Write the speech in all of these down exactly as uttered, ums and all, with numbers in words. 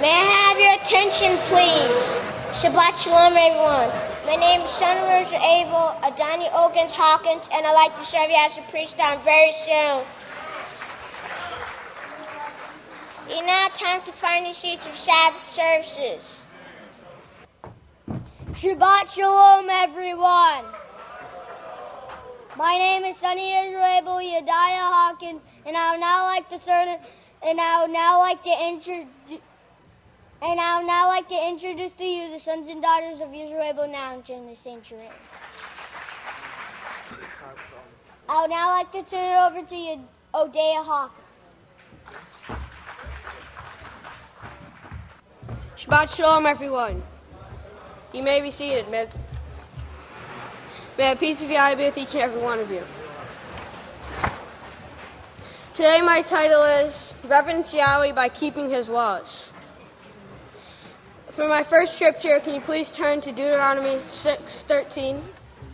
May I have your attention, please? Shabbat Shalom, everyone. My name is Son Rosa Abel, Adani Ogans Hawkins, and I'd like to serve you as a priest on very soon. It's now time to find the seats of Sabbath services. Shabbat Shalom, everyone. My name is Sonny Israel Abel Yediah Hawkins, and I would now like to serve, and I would now like to introduce. And I would now like to introduce to you the sons and daughters of Israel now in the sanctuary. I would now like to turn it over to you, Odea Hawkins. Shabbat Shalom, everyone. You may be seated. May, may the peace of Yahweh be with each and every one of you. Today my title is Reverence Yahweh by Keeping His Laws. For my first scripture, can you please turn to Deuteronomy six thirteen?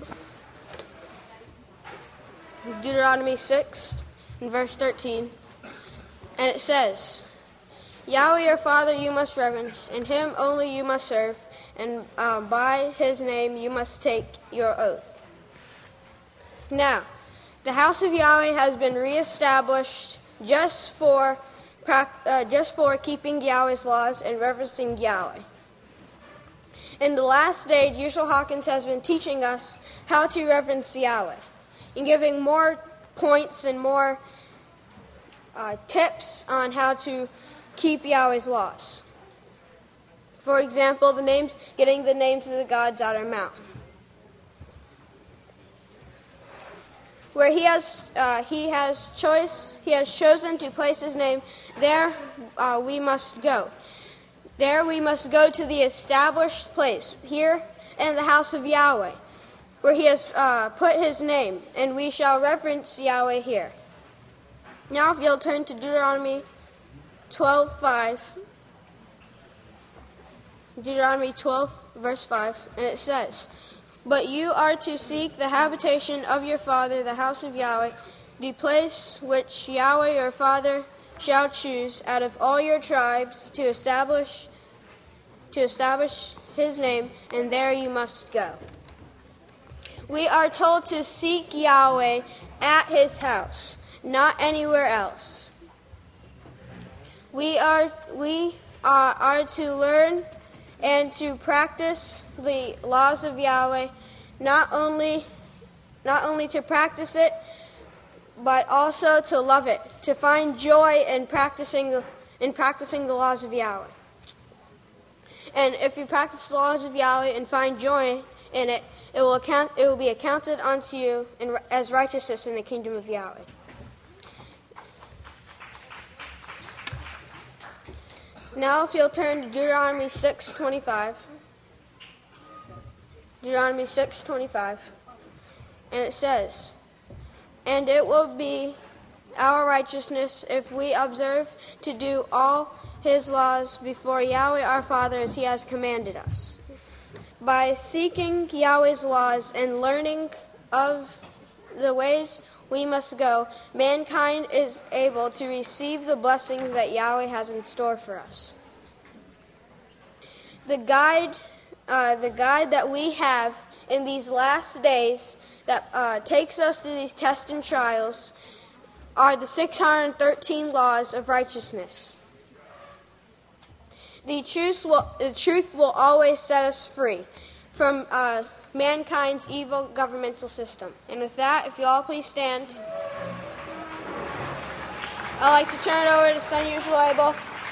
Deuteronomy six and verse thirteen. And it says, Yahweh your Father you must reverence, and Him only you must serve, and uh, by His name you must take your oath. Now, the house of Yahweh has been reestablished just for Uh, just for keeping Yahweh's laws and reverencing Yahweh. In the last days, Yeshua Hawkins has been teaching us how to reverence Yahweh and giving more points and more uh, tips on how to keep Yahweh's laws. For example, the names, getting the names of the gods out of our mouth. Where he has uh, he has choice he has chosen to place his name, there uh, we must go. There we must go to the established place, here in the house of Yahweh, where he has uh, put his name, and we shall reverence Yahweh here. Now if you'll turn to Deuteronomy twelve five, Deuteronomy twelve verse five, and it says, But you are to seek the habitation of your father, the house of Yahweh, the place which Yahweh your father shall choose out of all your tribes to establish to establish his name, and there you must go. We are told to seek Yahweh at his house, not anywhere else. We are we are, are to learn and to practice the laws of Yahweh, not only not only to practice it, but also to love it, to find joy in practicing in practicing the laws of Yahweh. And if you practice the laws of Yahweh and find joy in it, it will account it will be accounted unto you in, as righteousness in the kingdom of Yahweh. Now if you'll turn to Deuteronomy six twenty-five. Deuteronomy six twenty-five. And it says, And it will be our righteousness if we observe to do all his laws before Yahweh our Father as he has commanded us. By seeking Yahweh's laws and learning of the ways we must go, mankind is able to receive the blessings that Yahweh has in store for us. The guide, uh, the guide that we have in these last days that uh, takes us through these tests and trials are the six hundred thirteen laws of righteousness. The truth will, the truth will always set us free from uh, mankind's evil governmental system. And with that, if you all please stand, I'd like to turn it over to Sonny Israel.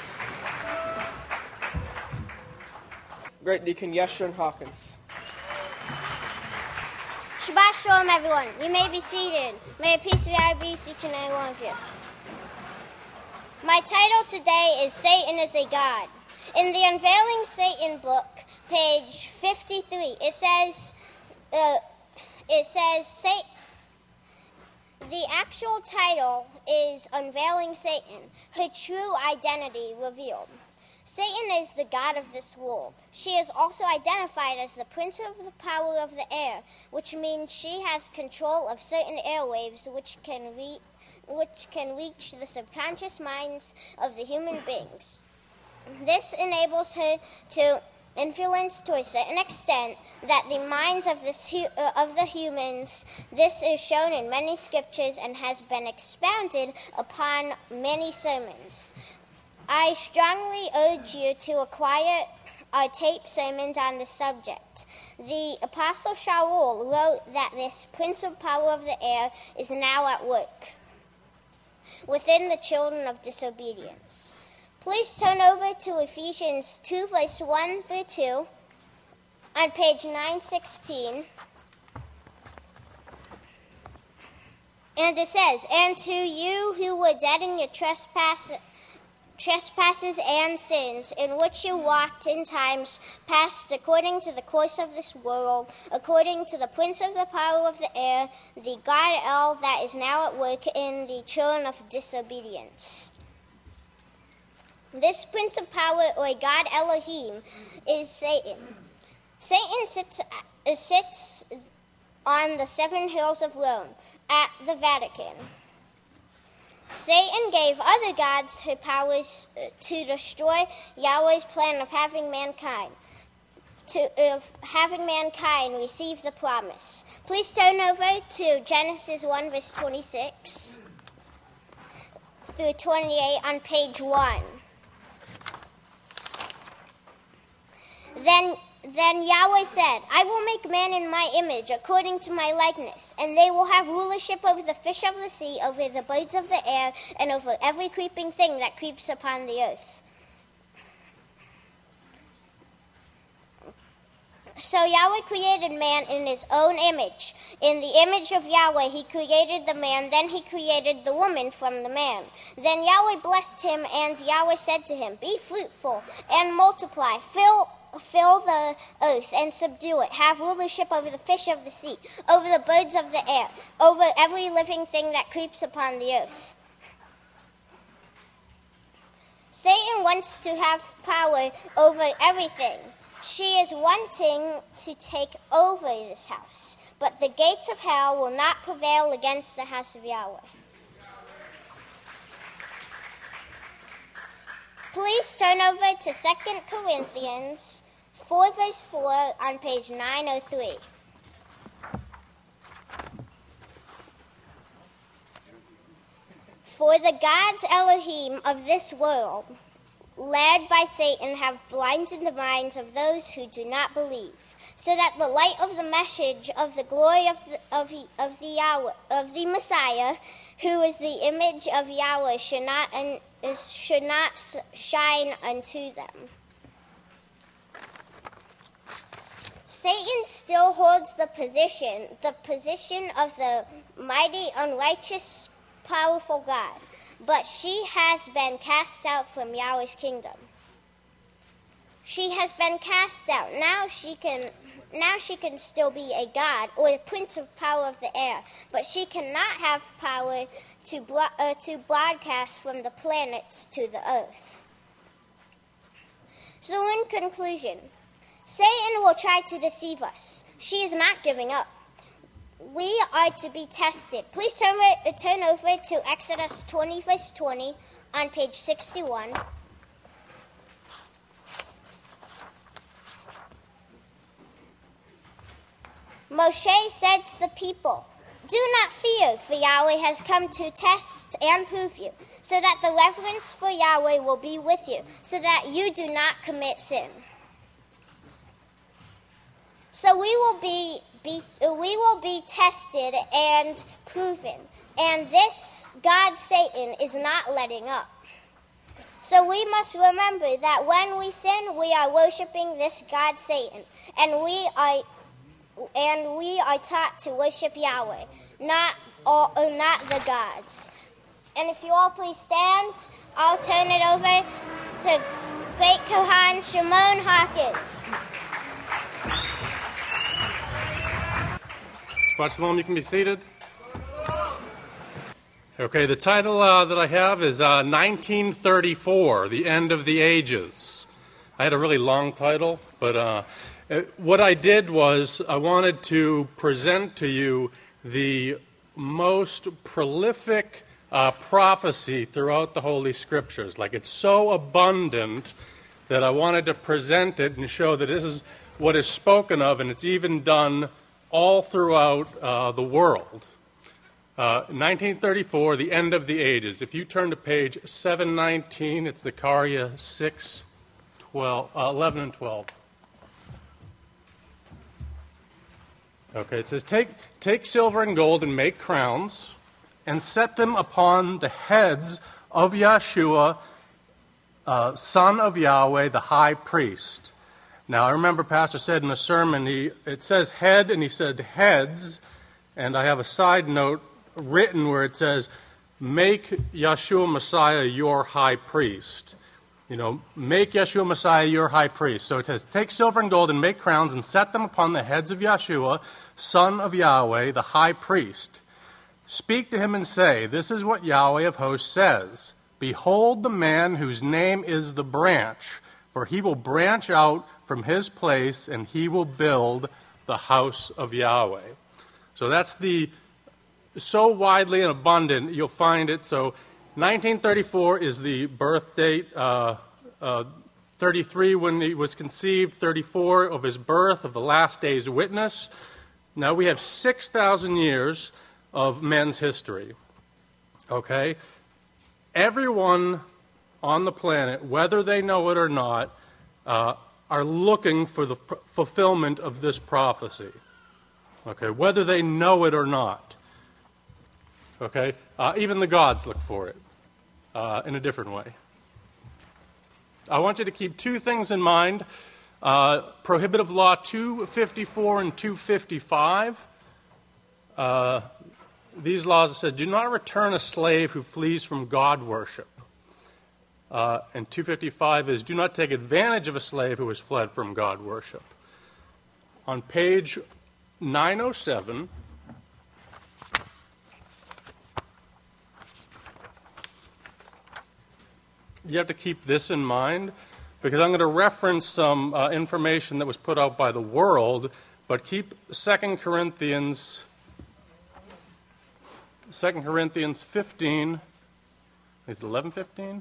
Great Deacon Yeshurun Hawkins. Shabbat Shalom, everyone. You may be seated. May the peace of Yahweh be with each and every one of you. My title today is Satan is a God. In the Unveiling Satan book, page fifty-three, it says, uh, it says, Satan. The actual title is Unveiling Satan, her true identity revealed. Satan is the god of this world. She is also identified as the prince of the power of the air, which means she has control of certain airwaves which can re- which can reach the subconscious minds of the human beings. This enables her to influence to a certain extent that the minds of, this hu- uh, of the humans. This is shown in many scriptures and has been expounded upon many sermons. I strongly urge you to acquire our tape sermons on the subject. The Apostle Shaul wrote that this prince of power of the air is now at work within the children of disobedience. Please turn over to Ephesians two, verse one through two, on page nine sixteen. And it says, "And to you who were dead in your trespass, trespasses and sins, in which you walked in times past according to the course of this world, according to the prince of the power of the air, the God El that is now at work in the children of disobedience." This prince of power, or God Elohim, is Satan. Satan sits, uh, sits on the seven hills of Rome at the Vatican. Satan gave other gods her powers uh, to destroy Yahweh's plan of having mankind, to of having mankind receive the promise. Please turn over to Genesis one, verse twenty-six through twenty-eight on page one. Then, then Yahweh said, "I will make man in my image, according to my likeness, and they will have rulership over the fish of the sea, over the birds of the air, and over every creeping thing that creeps upon the earth." So Yahweh created man in his own image. In the image of Yahweh he created the man, then he created the woman from the man. Then Yahweh blessed him, and Yahweh said to him, "Be fruitful and multiply, fill Fill the earth and subdue it. Have rulership over the fish of the sea, over the birds of the air, over every living thing that creeps upon the earth." Satan wants to have power over everything. She is wanting to take over this house, but the gates of hell will not prevail against the house of Yahweh. Please turn over to Second Corinthians four, verse four on page nine oh three. "For the gods Elohim of this world, led by Satan, have blinded the minds of those who do not believe, so that the light of the message of the glory of the, of, of the Yahweh, of the Messiah, who is the image of Yahweh, should not un, should not shine unto them." Satan still holds the position, the position of the mighty, unrighteous, powerful God, but she has been cast out from Yahweh's kingdom. She has been cast out. Now she can, now she can still be a god or a prince of power of the air, but she cannot have power to bro- uh, to broadcast from the planets to the earth. So, in conclusion, Satan will try to deceive us. She is not giving up. We are to be tested. Please turn, turn over to Exodus twenty, verse twenty on page sixty-one. Moshe said to the people, "Do not fear, for Yahweh has come to test and prove you, so that the reverence for Yahweh will be with you, so that you do not commit sin." So we will be, be we will be tested and proven, and this God Satan is not letting up. So we must remember that when we sin, we are worshiping this God Satan, and we are and we are taught to worship Yahweh, not all, not the gods. And if you all please stand, I'll turn it over to Great Kohan Shimon Hawkins. Shabbat Shalom, you can be seated. Okay, the title uh, that I have is uh, nineteen thirty-four, The End of the Ages. I had a really long title, but uh, what I did was I wanted to present to you the most prolific uh, prophecy throughout the Holy Scriptures. Like, it's so abundant that I wanted to present it and show that this is what is spoken of, and it's even done all throughout uh, the world. Uh, nineteen thirty-four, the end of the ages. If you turn to page seven nineteen, it's Zechariah six, twelve, uh, eleven and twelve. Okay, it says, take, take silver and gold and make crowns, and set them upon the heads of Yeshua, uh, son of Yahweh, the high priest. Now, I remember Pastor said in a sermon, he, it says head, and he said heads, and I have a side note written where it says, make Yeshua Messiah your high priest. You know, make Yeshua Messiah your high priest. So it says, take silver and gold and make crowns and set them upon the heads of Yeshua, son of Yahweh, the high priest. Speak to him and say, this is what Yahweh of hosts says. Behold the man whose name is the branch, for he will branch out from his place and he will build the house of Yahweh. So that's the, so widely and abundant, you'll find it. So nineteen thirty-four is the birth date, uh, uh, thirty-three when he was conceived, thirty-four of his birth, of the last day's witness. Now we have six thousand years of men's history. Okay? Everyone on the planet, whether they know it or not, uh, are looking for the pr- fulfillment of this prophecy. Okay? Whether they know it or not. Okay? Uh, even the gods look for it uh, in a different way. I want you to keep two things in mind. Uh, Prohibitive Law two fifty-four and two fifty-five. Uh, these laws said, do not return a slave who flees from God worship. Uh, and two fifty-five is, do not take advantage of a slave who has fled from God worship. On page nine oh seven, you have to keep this in mind, because I'm going to reference some uh, information that was put out by the world, but keep Second Corinthians, Second Corinthians fifteen, is it eleven fifteen?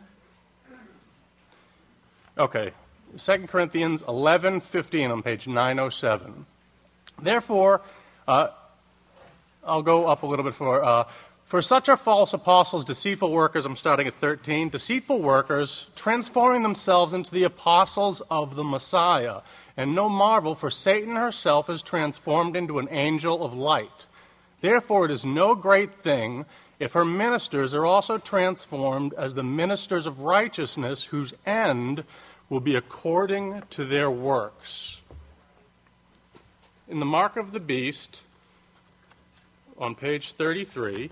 Okay, Second Corinthians eleven fifteen on page nine oh seven. Therefore, uh, I'll go up a little bit for, uh, for such are false apostles, deceitful workers, I'm starting at thirteen, deceitful workers, transforming themselves into the apostles of the Messiah. And no marvel, for Satan herself is transformed into an angel of light. Therefore it is no great thing if her ministers are also transformed as the ministers of righteousness, whose end will be according to their works. In the Mark of the Beast, on page thirty-three,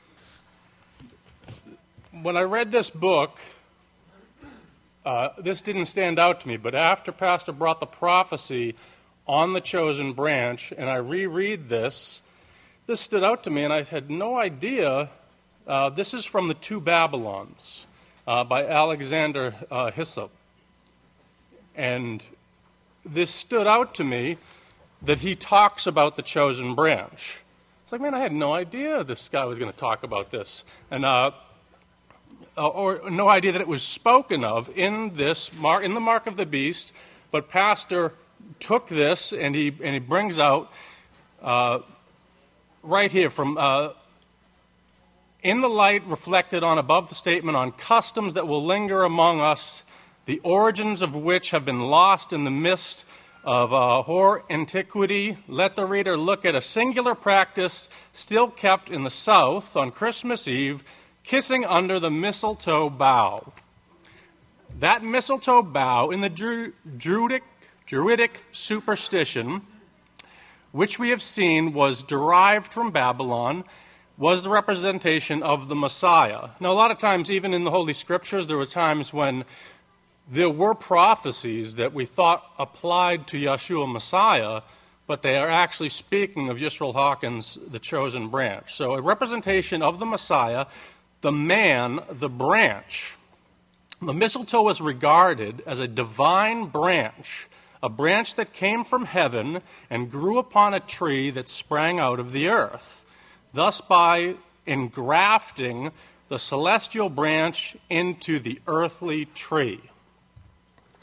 when I read this book, uh, this didn't stand out to me, but after Pastor brought the prophecy on the chosen branch, and I reread this, this stood out to me, and I had no idea. Uh, this is from The Two Babylons uh, by Alexander uh, Hyssop. And this stood out to me that he talks about the chosen branch. It's like, man, I had no idea this guy was going to talk about this. And uh, or no idea that it was spoken of in this mark, in the Mark of the Beast. But Pastor took this and he and he brings out uh, right here from uh, in the light reflected on above the statement on customs that will linger among us, the origins of which have been lost in the mist of uh, hoar antiquity. Let the reader look at a singular practice still kept in the South on Christmas Eve, kissing under the mistletoe bough. That mistletoe bough in the Dru- Druidic, Druidic superstition, which we have seen was derived from Babylon, was the representation of the Messiah. Now, a lot of times, even in the Holy Scriptures, there were times when there were prophecies that we thought applied to Yeshua Messiah, but they are actually speaking of Yisrael Hawkins, the chosen branch. So a representation of the Messiah, the man, the branch. The mistletoe was regarded as a divine branch, a branch that came from heaven and grew upon a tree that sprang out of the earth. Thus, by engrafting the celestial branch into the earthly tree.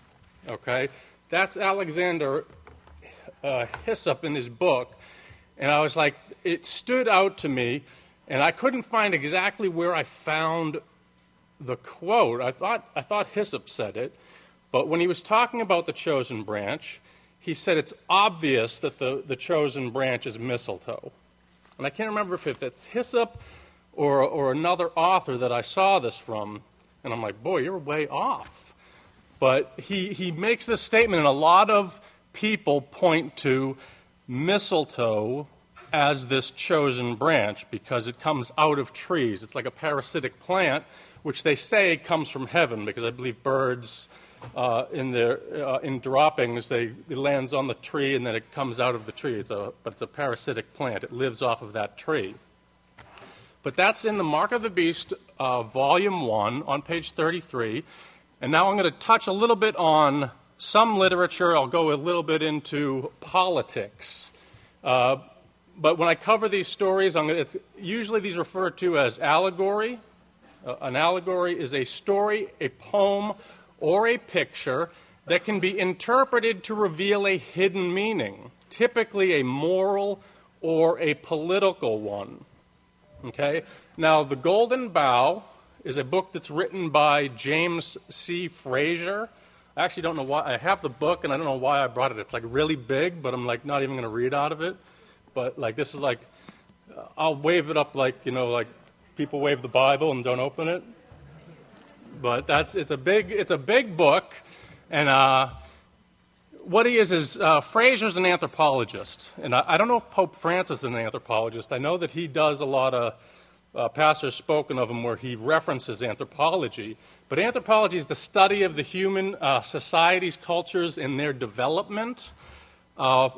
Okay? That's Alexander uh, Hyssop in his book. And I was like, it stood out to me, and I couldn't find exactly where I found the quote. I thought, I thought Hyssop said it, but when he was talking about the chosen branch, he said it's obvious that the, the chosen branch is mistletoe. And I can't remember if it's Hyssop or, or another author that I saw this from, and I'm like, boy, you're way off. But he, he makes this statement, and a lot of people point to mistletoe as this chosen branch because it comes out of trees. It's like a parasitic plant, which they say comes from heaven because I believe birds, uh, in their uh, in droppings, they it lands on the tree and then it comes out of the tree. It's a, but it's a parasitic plant. It lives off of that tree. But that's in the Mark of the Beast, uh, Volume one, on page thirty-three. And now I'm going to touch a little bit on some literature. I'll go a little bit into politics. Uh, but when I cover these stories, I'm gonna, it's, usually these are referred to as allegory. Uh, an allegory is a story, a poem, or a picture that can be interpreted to reveal a hidden meaning, typically a moral or a political one. Okay? Now, The Golden Bough is a book that's written by James C. Fraser. I actually don't know why. I have the book, and I don't know why I brought it. It's, like, really big, but I'm, like, not even going to read out of it. But, like, this is, like, uh, I'll wave it up like, you know, like people wave the Bible and don't open it. But that's, it's a big, it's a big book. And uh, what he is is, uh, Fraser's an anthropologist. And I, I don't know if Pope Francis is an anthropologist. I know that he does a lot of, uh, pastors spoken of him where he references anthropology. But anthropology is the study of the human uh, societies, cultures, and their development. Uh,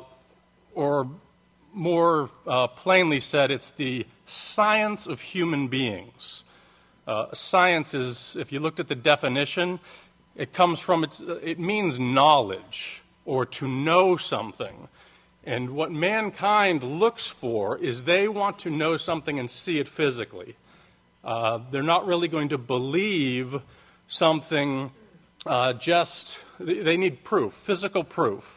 or more uh, plainly said, it's the science of human beings. Uh, science is, if you looked at the definition, it comes from, its, it means knowledge or to know something. And what mankind looks for is they want to know something and see it physically. Uh, they're not really going to believe something uh, just, they need proof, physical proof.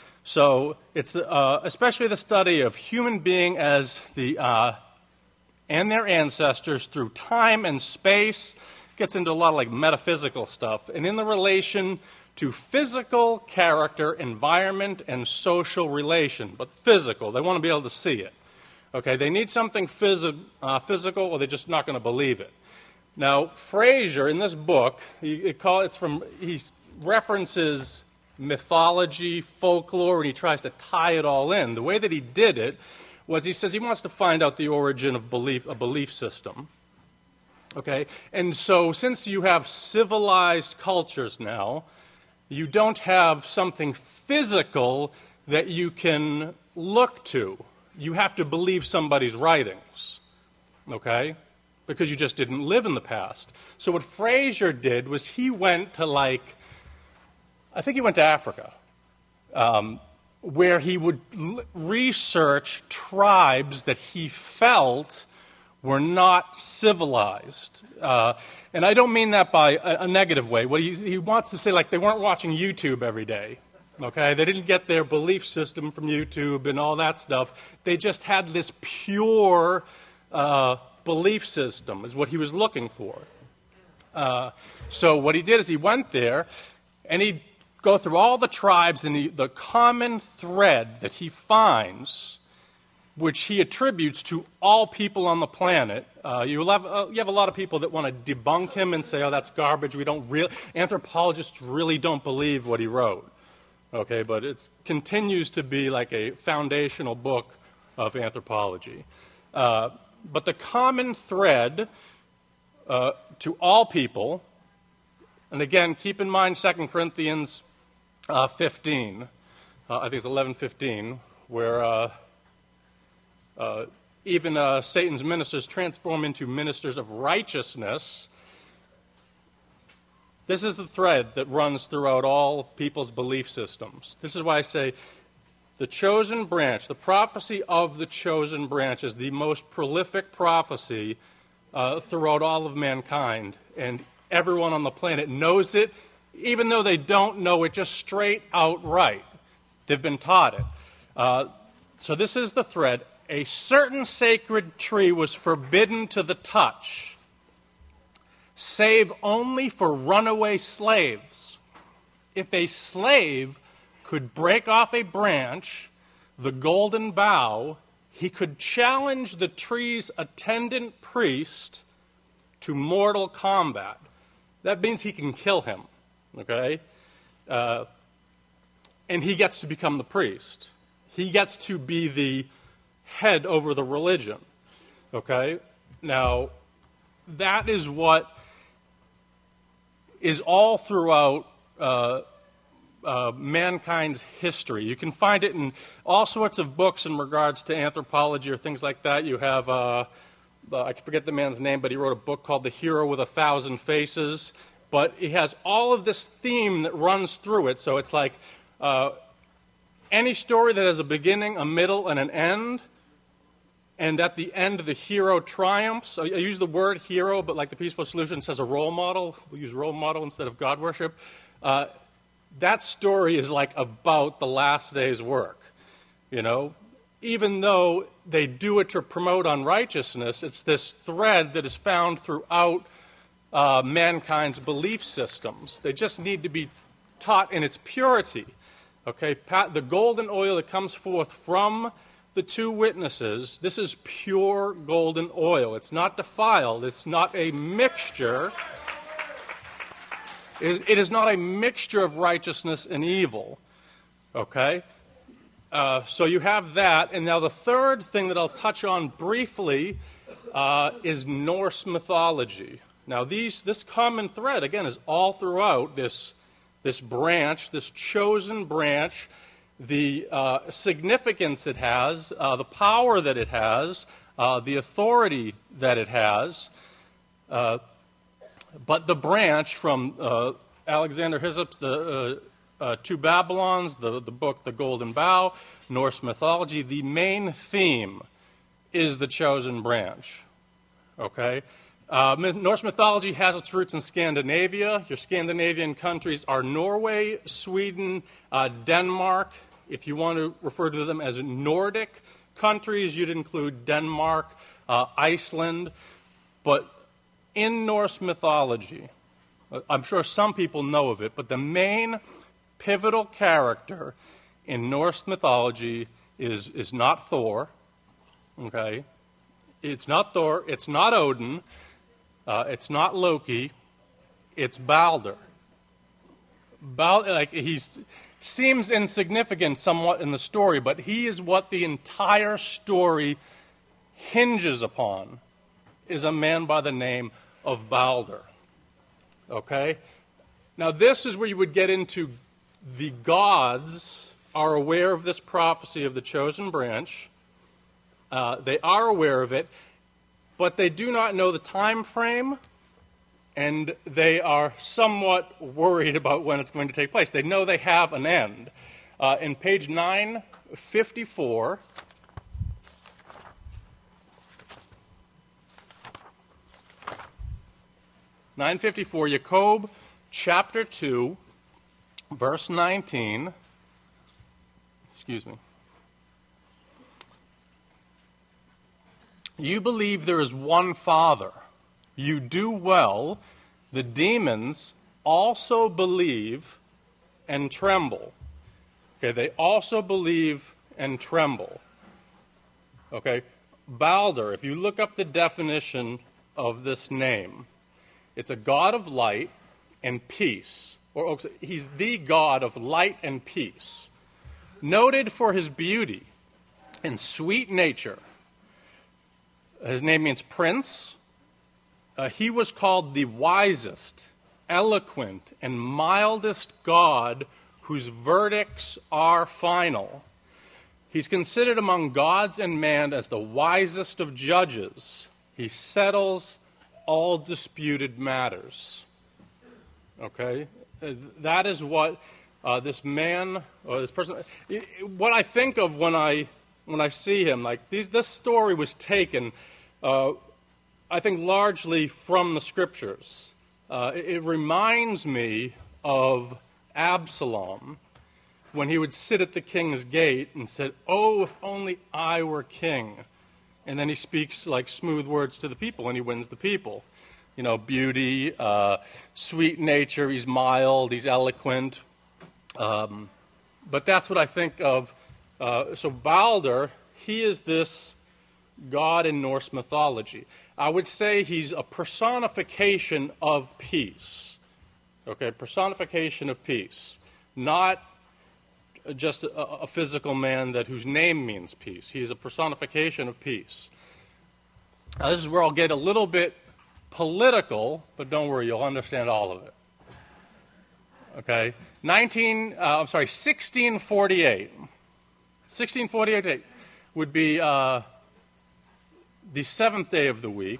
So it's uh, especially the study of human being as the uh, and their ancestors through time and space. Gets into a lot of like metaphysical stuff, and in the relation to physical character, environment, and social relation. But physical, they want to be able to see it. Okay, they need something phys- uh, physical, or they're just not going to believe it. Now, Fraser in this book, he it call it's from he references mythology, folklore, and he tries to tie it all in. The way that he did it was he says he wants to find out the origin of belief, a belief system. Okay? And so since you have civilized cultures now, you don't have something physical that you can look to. You have to believe somebody's writings. Okay? Because you just didn't live in the past. So what Fraser did was he went to like I think he went to Africa, um, where he would l- research tribes that he felt were not civilized. Uh, and I don't mean that by a, a negative way. What he, he wants to say, like, they weren't watching YouTube every day, okay? They didn't get their belief system from YouTube and all that stuff. They just had this pure uh, belief system is what he was looking for. Uh, so what he did is he went there, and he go through all the tribes, and the, the common thread that he finds, which he attributes to all people on the planet. Uh, you, have, uh, you have a lot of people that want to debunk him and say, oh, that's garbage. We don't really, anthropologists really don't believe what he wrote. Okay, but it continues to be like a foundational book of anthropology. Uh, but the common thread uh, to all people, and again, keep in mind Second Corinthians Uh, fifteen, uh, I think it's eleven fifteen, where uh, uh, even uh, Satan's ministers transform into ministers of righteousness. This is the thread that runs throughout all people's belief systems. This is why I say the chosen branch, the prophecy of the chosen branch is the most prolific prophecy uh, throughout all of mankind. And everyone on the planet knows it, even though they don't know it just straight out right. They've been taught it. Uh, so this is the thread. A certain sacred tree was forbidden to the touch, save only for runaway slaves. If a slave could break off a branch, the golden bough, he could challenge the tree's attendant priest to mortal combat. That means he can kill him, okay? Uh, and he gets to become the priest. He gets to be the head over the religion, okay? Now, that is what is all throughout uh, uh, mankind's history. You can find it in all sorts of books in regards to anthropology or things like that. You have, uh, uh, I forget the man's name, but he wrote a book called The Hero with a Thousand Faces. But it has all of this theme that runs through it. So it's like uh, any story that has a beginning, a middle, and an end, and at the end the hero triumphs. I use the word hero, but like the Peaceful Solution says a role model. We use role model instead of God worship. Uh, that story is like about the last day's work, you know. Even though they do it to promote unrighteousness, it's this thread that is found throughout uh, mankind's belief systems. They just need to be taught in its purity. Okay, the golden oil that comes forth from the two witnesses, this is pure golden oil. It's not defiled. It's not a mixture. It is not a mixture of righteousness and evil. Okay? Uh, so you have that. And now the third thing that I'll touch on briefly uh, is Norse mythology. Now these, this common thread, again, is all throughout this, this branch, this chosen branch, the uh, significance it has, uh, the power that it has, uh, the authority that it has. Uh, but the branch from uh, Alexander Hyssop's the uh, uh, Two Babylons, the, the book The Golden Bough, Norse mythology, the main theme is the chosen branch. Okay? Uh, Norse mythology has its roots in Scandinavia. Your Scandinavian countries are Norway, Sweden, uh, Denmark. If you want to refer to them as Nordic countries, you'd include Denmark, uh, Iceland. But in Norse mythology, I'm sure some people know of it, but the main pivotal character in Norse mythology is, is not Thor. Okay? It's not Thor. It's not Odin. Uh, it's not Loki. It's Balder. Bal- like he's seems insignificant somewhat in the story, but he is what the entire story hinges upon, is a man by the name of Balder. Okay? Now this is where you would get into the gods are aware of this prophecy of the chosen branch. Uh, they are aware of it, but they do not know the time frame, and they are somewhat worried about when it's going to take place. They know they have an end. Uh, in page nine fifty-four, nine fifty-four, Jacob chapter two, verse nineteen. Excuse me. You believe there is one Father. You do well. The demons also believe and tremble. Okay, they also believe and tremble. Okay, Balder, if you look up the definition of this name, it's a god of light and peace. Or he's the god of light and peace. Noted for his beauty and sweet nature. His name means prince. Uh, he was called the wisest, eloquent, and mildest God whose verdicts are final. He's considered among gods and man as the wisest of judges. He settles all disputed matters. Okay? Uh, that is what uh, this man, or this person, what I think of when I when I see him. Like these, this story was taken Uh, I think largely from the Scriptures. Uh, it, it reminds me of Absalom when he would sit at the king's gate and said, "Oh, if only I were king." And then he speaks like smooth words to the people, and he wins the people. You know, beauty, uh, sweet nature, he's mild, he's eloquent. Um, but that's what I think of. Uh, so Balder, he is this god in Norse mythology. I would say he's a personification of peace. Okay, personification of peace. Not just a, a physical man that whose name means peace. He's a personification of peace. Now, this is where I'll get a little bit political, but don't worry, you'll understand all of it. Okay, nineteen. Uh, I'm sorry, sixteen forty-eight. sixteen forty-eight would be uh, the seventh day of the week.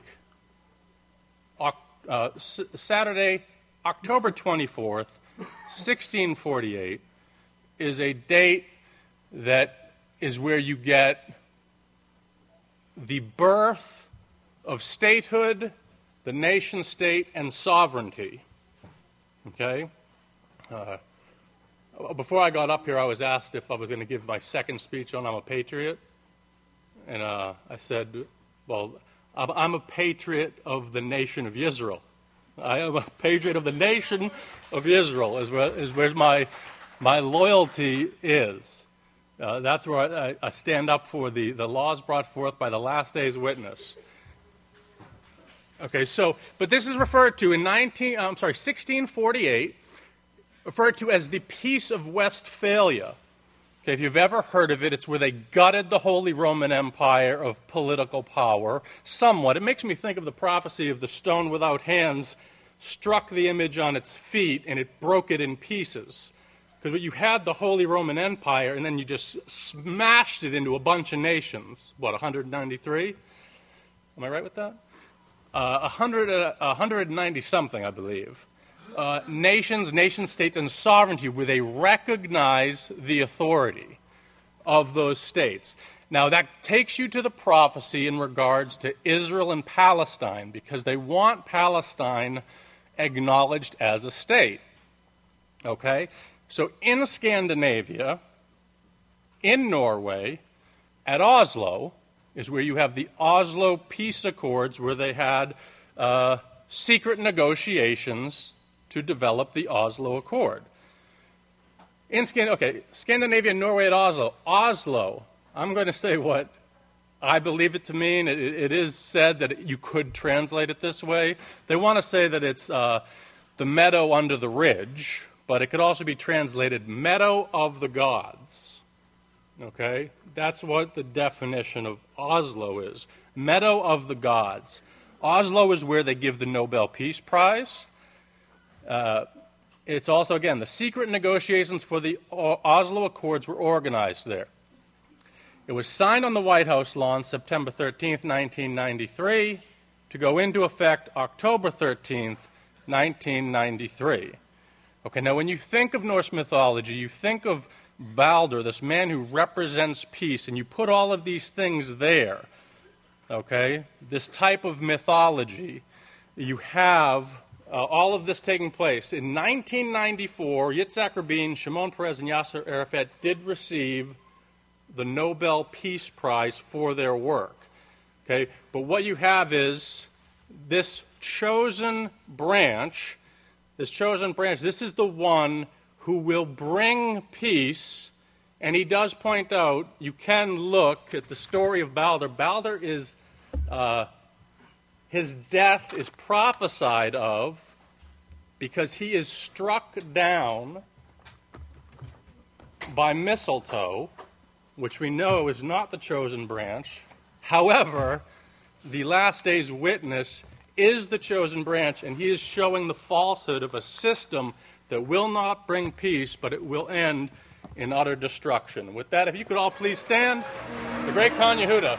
Uh, S- Saturday, October twenty-fourth, sixteen forty-eight, is a date that is where you get the birth of statehood, the nation state, and sovereignty. Okay? Uh, before I got up here, I was asked if I was going to give my second speech on I'm a Patriot. And uh, I said, well, I'm, I'm a patriot of the nation of Israel. I am a patriot of the nation of Israel is where, is where my, my loyalty is. Uh, that's where I, I stand up for the, the laws brought forth by the last day's witness. Okay, so, but this is referred to in nineteen, I'm sorry, sixteen forty-eight, referred to as the Peace of Westphalia. Okay, if you've ever heard of it, it's where they gutted the Holy Roman Empire of political power somewhat. It makes me think of the prophecy of the stone without hands struck the image on its feet and it broke it in pieces. Because you had the Holy Roman Empire and then you just smashed it into a bunch of nations. What, one hundred ninety-three? Am I right with that? Uh, one hundred, uh, one hundred ninety something, I believe. Uh, nations, nation states, and sovereignty where they recognize the authority of those states. Now, that takes you to the prophecy in regards to Israel and Palestine, because they want Palestine acknowledged as a state. Okay? So in Scandinavia, in Norway, at Oslo, is where you have the Oslo Peace Accords, where they had uh, secret negotiations to develop the Oslo Accord. In Scan- okay, Scandinavia, Norway, at Oslo. Oslo, I'm going to say what I believe it to mean. It, it is said that you could translate it this way. They want to say that it's uh, the meadow under the ridge, but it could also be translated meadow of the gods. Okay? That's what the definition of Oslo is. Meadow of the gods. Oslo is where they give the Nobel Peace Prize. Uh, it's also, again, the secret negotiations for the Oslo Accords were organized there. It was signed on the White House lawn September thirteenth, nineteen ninety-three, to go into effect October thirteenth, nineteen ninety-three. Okay, now when you think of Norse mythology, you think of Balder, this man who represents peace, and you put all of these things there, okay, this type of mythology, you have uh, all of this taking place. In nineteen ninety-four, Yitzhak Rabin, Shimon Peres, and Yasser Arafat did receive the Nobel Peace Prize for their work. Okay, but what you have is this chosen branch, this chosen branch, this is the one who will bring peace, and he does point out, you can look at the story of Balder. Balder is, uh, his death is prophesied of because he is struck down by mistletoe, which we know is not the chosen branch. However, the last day's witness is the chosen branch, and he is showing the falsehood of a system that will not bring peace, but it will end in utter destruction. With that, if you could all please stand, the great Khan Yehuda.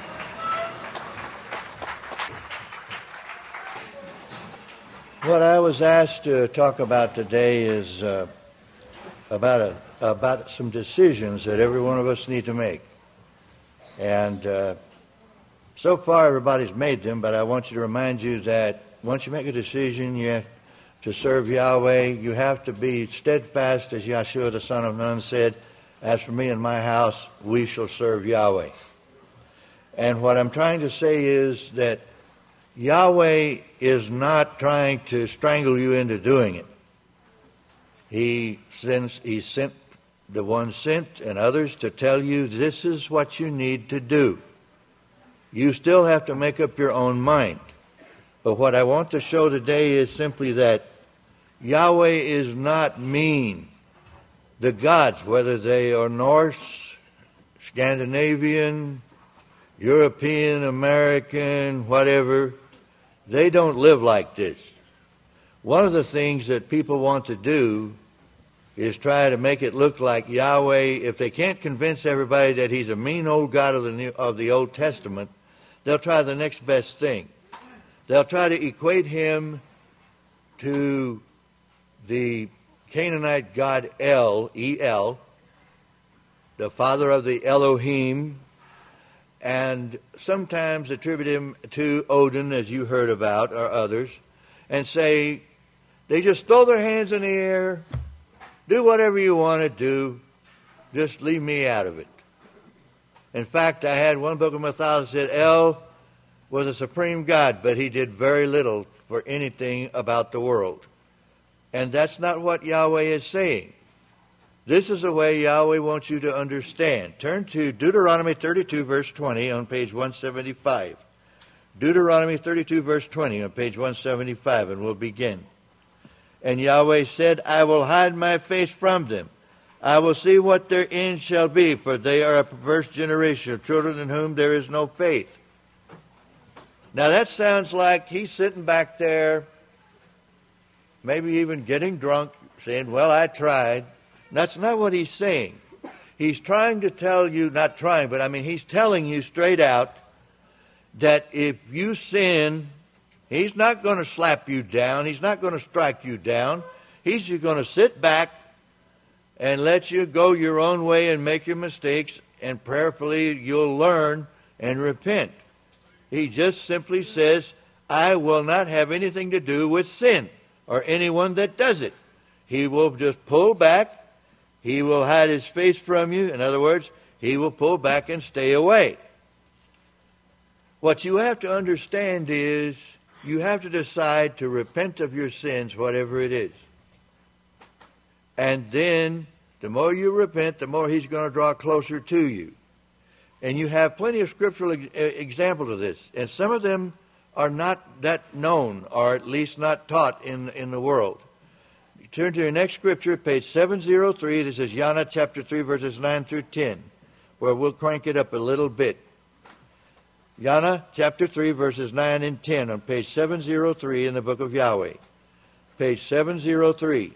What I was asked to talk about today is uh, about a, about some decisions that every one of us need to make. And uh, so far everybody's made them, but I want you to remind you that once you make a decision, you to serve Yahweh, you have to be steadfast, as Yeshua the son of Nun said, as for me and my house, we shall serve Yahweh. And what I'm trying to say is that Yahweh is not trying to strangle you into doing it. He sends, he sent the one sent and others to tell you this is what you need to do. You still have to make up your own mind. But what I want to show today is simply that Yahweh is not mean. The gods, whether they are Norse, Scandinavian, European, American, whatever, they don't live like this. One of the things that people want to do is try to make it look like Yahweh, if they can't convince everybody that he's a mean old God of the New, of the Old Testament, they'll try the next best thing. They'll try to equate him to the Canaanite god El, E L, the father of the Elohim, and sometimes attribute him to Odin, as you heard about, or others, and say, they just throw their hands in the air, do whatever you want to do, just leave me out of it. In fact, I had one book of mythology that said El was a supreme God, but he did very little for anything about the world. And that's not what Yahweh is saying. This is the way Yahweh wants you to understand. Turn to Deuteronomy thirty-two, verse twenty on page one seventy-five. Deuteronomy thirty-two, verse twenty on page one seventy-five, and we'll begin. And Yahweh said, I will hide my face from them. I will see what their end shall be, for they are a perverse generation of children in whom there is no faith. Now that sounds like he's sitting back there, maybe even getting drunk, saying, well, I tried. That's not what he's saying. He's trying to tell you, not trying, but I mean he's telling you straight out that if you sin, he's not going to slap you down. He's not going to strike you down. He's just going to sit back and let you go your own way and make your mistakes, and prayerfully you'll learn and repent. He just simply says, I will not have anything to do with sin or anyone that does it. He will just pull back. He will hide his face from you. In other words, he will pull back and stay away. What you have to understand is you have to decide to repent of your sins, whatever it is. And then the more you repent, the more he's going to draw closer to you. And you have plenty of scriptural ex- examples of this. And some of them are not that known, or at least not taught in, in the world. You turn to your next scripture, page seven oh three. This is Yana chapter three, verses nine through ten, where we'll crank it up a little bit. Yana chapter three, verses nine and ten on page seven oh three in the book of Yahweh. Page seven oh three.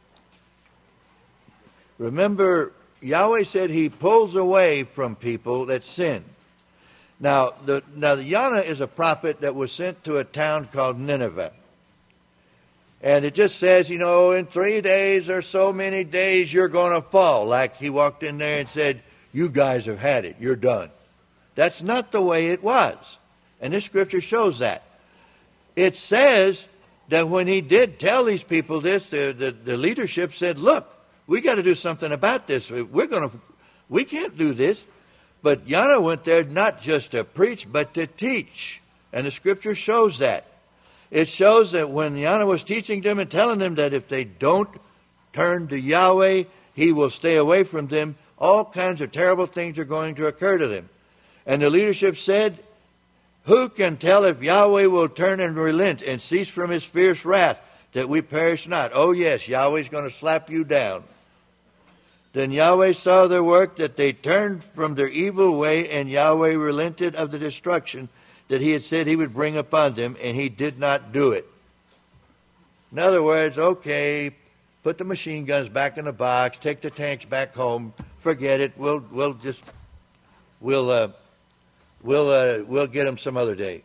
Remember, Yahweh said he pulls away from people that sin. Now, the, now the Yana is a prophet that was sent to a town called Nineveh. And it just says, you know, in three days or so many days you're going to fall. Like he walked in there and said, you guys have had it. You're done. That's not the way it was. And this scripture shows that. It says that when he did tell these people this, the, the, the leadership said, look, we got to do something about this. We're going to, we can't do this. But Yana went there not just to preach, but to teach. And the scripture shows that. It shows that when Yana was teaching them and telling them that if they don't turn to Yahweh, he will stay away from them, all kinds of terrible things are going to occur to them. And the leadership said, who can tell if Yahweh will turn and relent and cease from his fierce wrath, that we perish not? Oh yes, Yahweh's going to slap you down. Then Yahweh saw their work, that they turned from their evil way, and Yahweh relented of the destruction that he had said he would bring upon them, and he did not do it. In other words, okay, put the machine guns back in the box, take the tanks back home, forget it. We'll we'll just we'll uh, we'll uh, we'll get them some other day.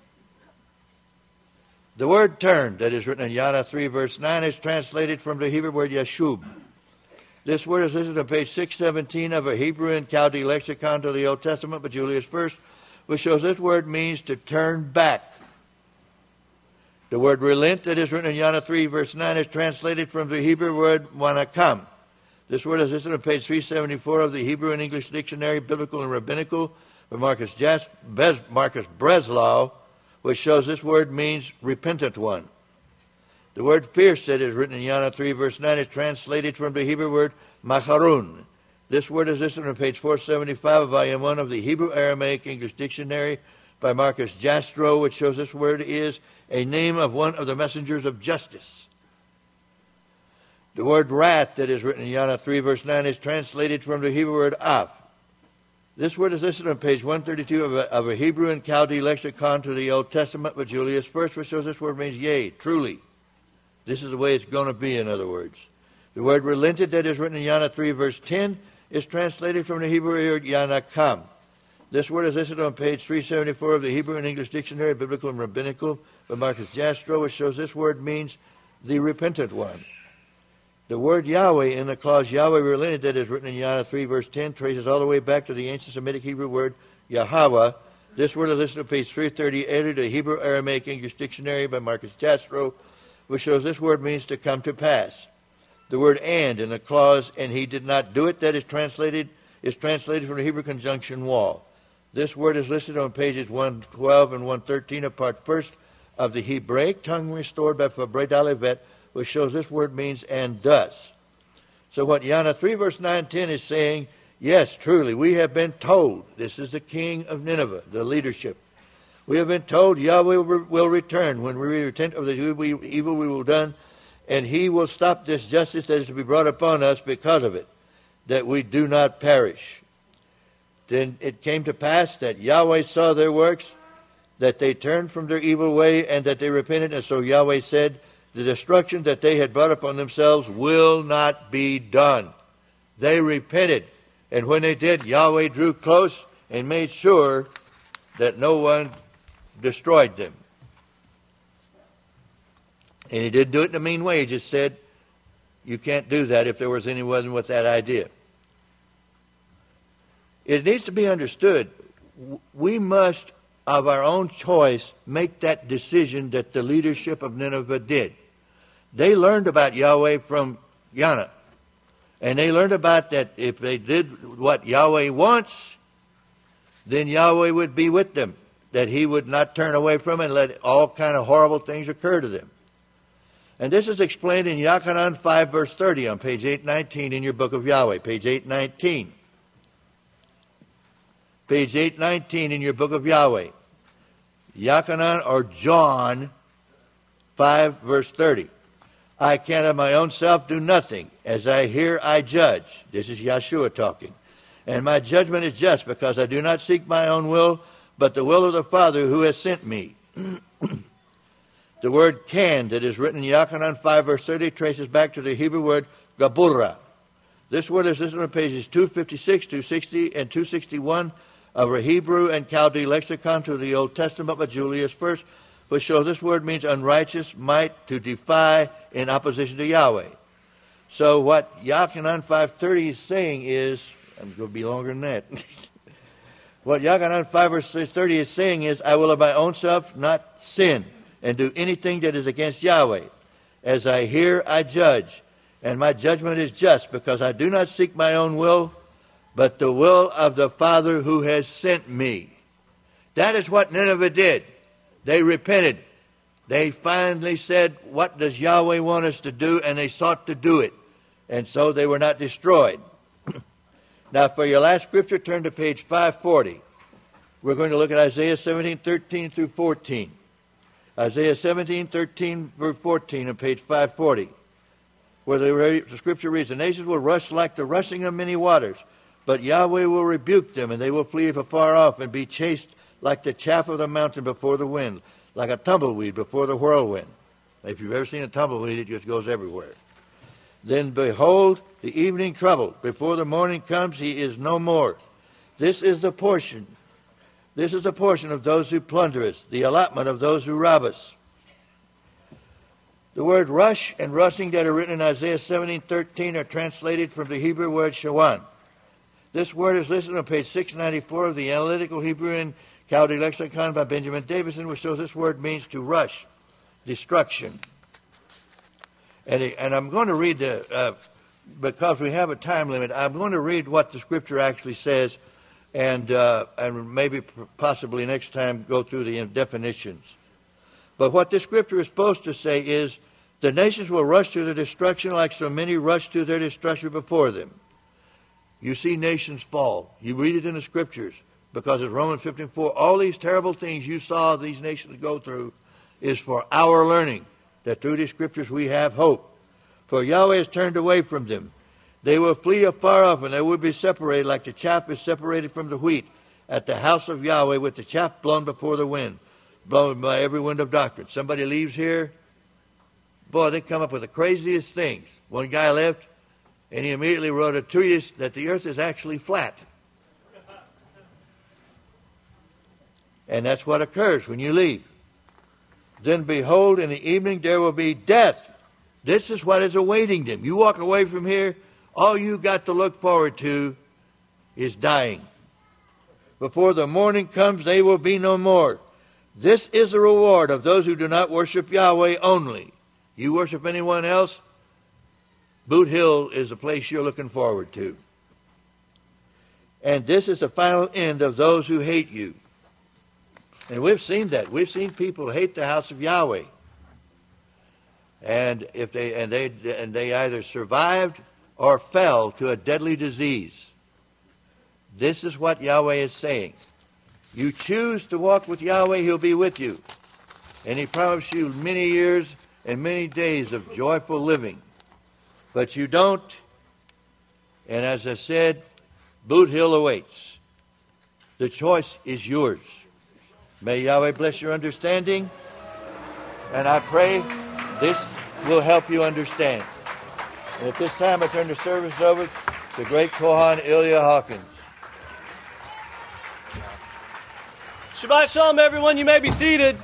The word "turn" that is written in Yana three verse nine is translated from the Hebrew word "yashub." This word is listed on page six seventeen of a Hebrew and Chaldee lexicon to the Old Testament by Julius First, which shows this word means to turn back. The word relent that is written in Yonah three, verse nine, is translated from the Hebrew word wanakam. This word is listed on page three seventy-four of the Hebrew and English Dictionary, Biblical and Rabbinical, by Marcus, Jas- Bez- Marcus Breslau, which shows this word means repentant one. The word fierce that is written in Yonah three, verse nine, is translated from the Hebrew word macharun. This word is listed on page four seventy-five of volume one of the Hebrew Aramaic English Dictionary by Marcus Jastrow, which shows this word is a name of one of the messengers of justice. The word wrath that is written in Yonah three, verse nine, is translated from the Hebrew word af. This word is listed on page one thirty-two of a, of a Hebrew and Chaldee lexicon to the Old Testament by Julius First, which shows this word means yea, truly. This is the way it's going to be, in other words. The word relented that is written in Yonah three, verse ten, is translated from the Hebrew word yanakam. This word is listed on page three seventy-four of the Hebrew and English Dictionary, Biblical and Rabbinical, by Marcus Jastrow, which shows this word means the repentant one. The word Yahweh in the clause Yahweh relented that is written in Yonah three, verse ten, traces all the way back to the ancient Semitic Hebrew word Yahweh. This word is listed on page three thirty-eight of the Hebrew Aramaic English Dictionary by Marcus Jastrow, which shows this word means to come to pass. The word and in the clause and he did not do it that is translated is translated from the Hebrew conjunction wall. This word is listed on pages one twelve and one thirteen of part first of the Hebraic tongue restored by Fabre d'Alivet, which shows this word means and thus. So what Yonah three, verse nine ten is saying, yes, truly, we have been told, this is the king of Nineveh, the leadership. We have been told Yahweh will return when we repent of the evil we will done, and he will stop this justice that is to be brought upon us because of it, that we do not perish. Then it came to pass that Yahweh saw their works, that they turned from their evil way, and that they repented. And so Yahweh said, the destruction that they had brought upon themselves will not be done. They repented. And when they did, Yahweh drew close and made sure that no one destroyed them. And he didn't do it in a mean way. He just said, you can't do that if there was anyone with that idea. It needs to be understood, we must, of our own choice, make that decision that the leadership of Nineveh did. They learned about Yahweh from Yonah. And they learned about that if they did what Yahweh wants, then Yahweh would be with them. That he would not turn away from it and let all kind of horrible things occur to them. And this is explained in Yachanan five, verse thirty on page eight nineteen in your book of Yahweh. Page eight nineteen. Page eight nineteen in your book of Yahweh. Yachanan or John five, verse thirty. I can of my own self do nothing. As I hear, I judge. This is Yeshua talking. And my judgment is just, because I do not seek my own will, but the will of the Father who has sent me. The word can that is written in Yachanan five, verse thirty, traces back to the Hebrew word gabura. This word is listed on pages two fifty-six, two sixty, and two sixty-one of a Hebrew and Chaldee lexicon to the Old Testament by Julius First, which shows this word means unrighteous might, to defy in opposition to Yahweh. So what Yachanan five thirty is saying is, I'm going to be longer than that. What Yachanan five verse thirty is saying is, I will of my own self not sin and do anything that is against Yahweh. As I hear, I judge, and my judgment is just, because I do not seek my own will, but the will of the Father who has sent me. That is what Nineveh did. They repented. They finally said, what does Yahweh want us to do? And they sought to do it. And so they were not destroyed. Now, for your last scripture, turn to page five forty. We're going to look at Isaiah seventeen, thirteen through fourteen. Isaiah seventeen, thirteen through fourteen on page five forty. Where the, the scripture reads, the nations will rush like the rushing of many waters, but Yahweh will rebuke them, and they will flee afar off and be chased like the chaff of the mountain before the wind, like a tumbleweed before the whirlwind. If you've ever seen a tumbleweed, it just goes everywhere. Then behold, the evening trouble. Before the morning comes, he is no more. This is the portion. This is the portion of those who plunder us, the allotment of those who rob us. The word rush and rushing that are written in Isaiah seventeen, thirteen are translated from the Hebrew word shawan. This word is listed on page six ninety-four of the Analytical Hebrew and Chaldee Lexicon by Benjamin Davison, which shows this word means to rush, destruction. And, it, and I'm going to read the, uh, because we have a time limit, I'm going to read what the Scripture actually says, and, uh, and maybe possibly next time go through the definitions. But what the Scripture is supposed to say is, the nations will rush to their destruction like so many rushed to their destruction before them. You see nations fall. You read it in the Scriptures, because it's Romans fifteen four. All these terrible things you saw these nations go through is for our learning, that through the Scriptures we have hope. For Yahweh has turned away from them. They will flee afar off, and they will be separated like the chaff is separated from the wheat at the house of Yahweh, with the chaff blown before the wind, blown by every wind of doctrine. Somebody leaves here, boy, they come up with the craziest things. One guy left, and he immediately wrote a treatise that the earth is actually flat. And that's what occurs when you leave. Then behold, in the evening there will be death. This is what is awaiting them. You walk away from here, all you got to look forward to is dying. Before the morning comes, they will be no more. This is the reward of those who do not worship Yahweh only. You worship anyone else, Boot Hill is the place you're looking forward to. And this is the final end of those who hate you. And we've seen that. We've seen people hate the house of Yahweh. And if they and they and they either survived or fell to a deadly disease. This is what Yahweh is saying. You choose to walk with Yahweh, He'll be with you. And He promised you many years and many days of joyful living. But you don't. And as I said, Boot Hill awaits. The choice is yours. May Yahweh bless your understanding. And I pray this will help you understand. And at this time, I turn the service over to great Kohan Ilya Hawkins. Shabbat Shalom, everyone. You may be seated.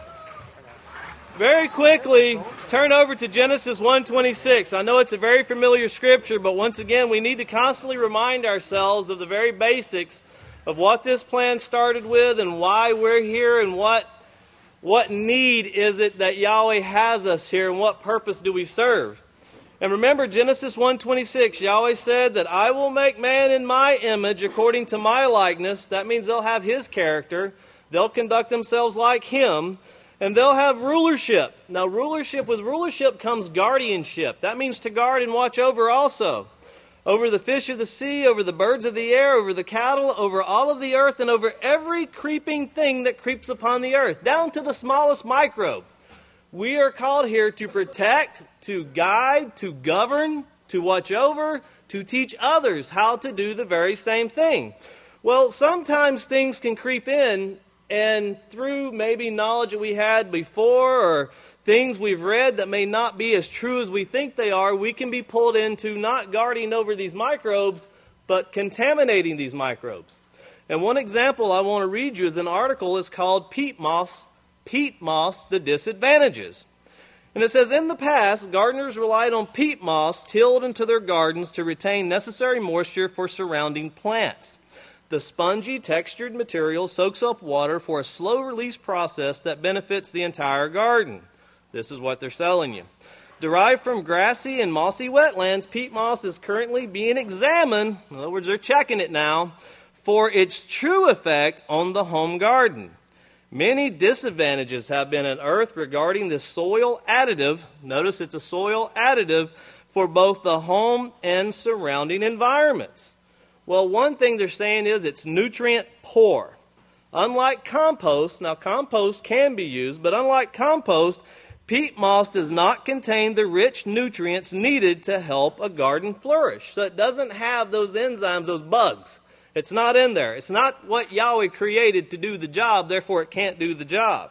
Very quickly, turn over to Genesis one twenty-six. I know it's a very familiar scripture, but once again, we need to constantly remind ourselves of the very basics of what this plan started with and why we're here and what, what need is it that Yahweh has us here and what purpose do we serve. And remember, Genesis one twenty-six, Yahweh said that I will make man in my image according to my likeness. That means they'll have His character. They'll conduct themselves like Him. And they'll have rulership. Now, rulership, with rulership comes guardianship. That means to guard and watch over also. Over the fish of the sea, over the birds of the air, over the cattle, over all of the earth, and over every creeping thing that creeps upon the earth, down to the smallest microbe. We are called here to protect, to guide, to govern, to watch over, to teach others how to do the very same thing. Well, sometimes things can creep in, and through maybe knowledge that we had before or things we've read that may not be as true as we think they are, we can be pulled into not guarding over these microbes, but contaminating these microbes. And one example I want to read you is an article is called Peat Moss, Peat Moss, the Disadvantages. And it says, in the past, gardeners relied on peat moss tilled into their gardens to retain necessary moisture for surrounding plants. The spongy, textured material soaks up water for a slow-release process that benefits the entire garden. This is what they're selling you. Derived from grassy and mossy wetlands, peat moss is currently being examined, in other words, they're checking it now, for its true effect on the home garden. Many disadvantages have been unearthed regarding this soil additive. Notice it's a soil additive for both the home and surrounding environments. Well, one thing they're saying is it's nutrient poor. Unlike compost, now compost can be used, but unlike compost, peat moss does not contain the rich nutrients needed to help a garden flourish. So it doesn't have those enzymes, those bugs. It's not in there. It's not what Yahweh created to do the job, therefore it can't do the job.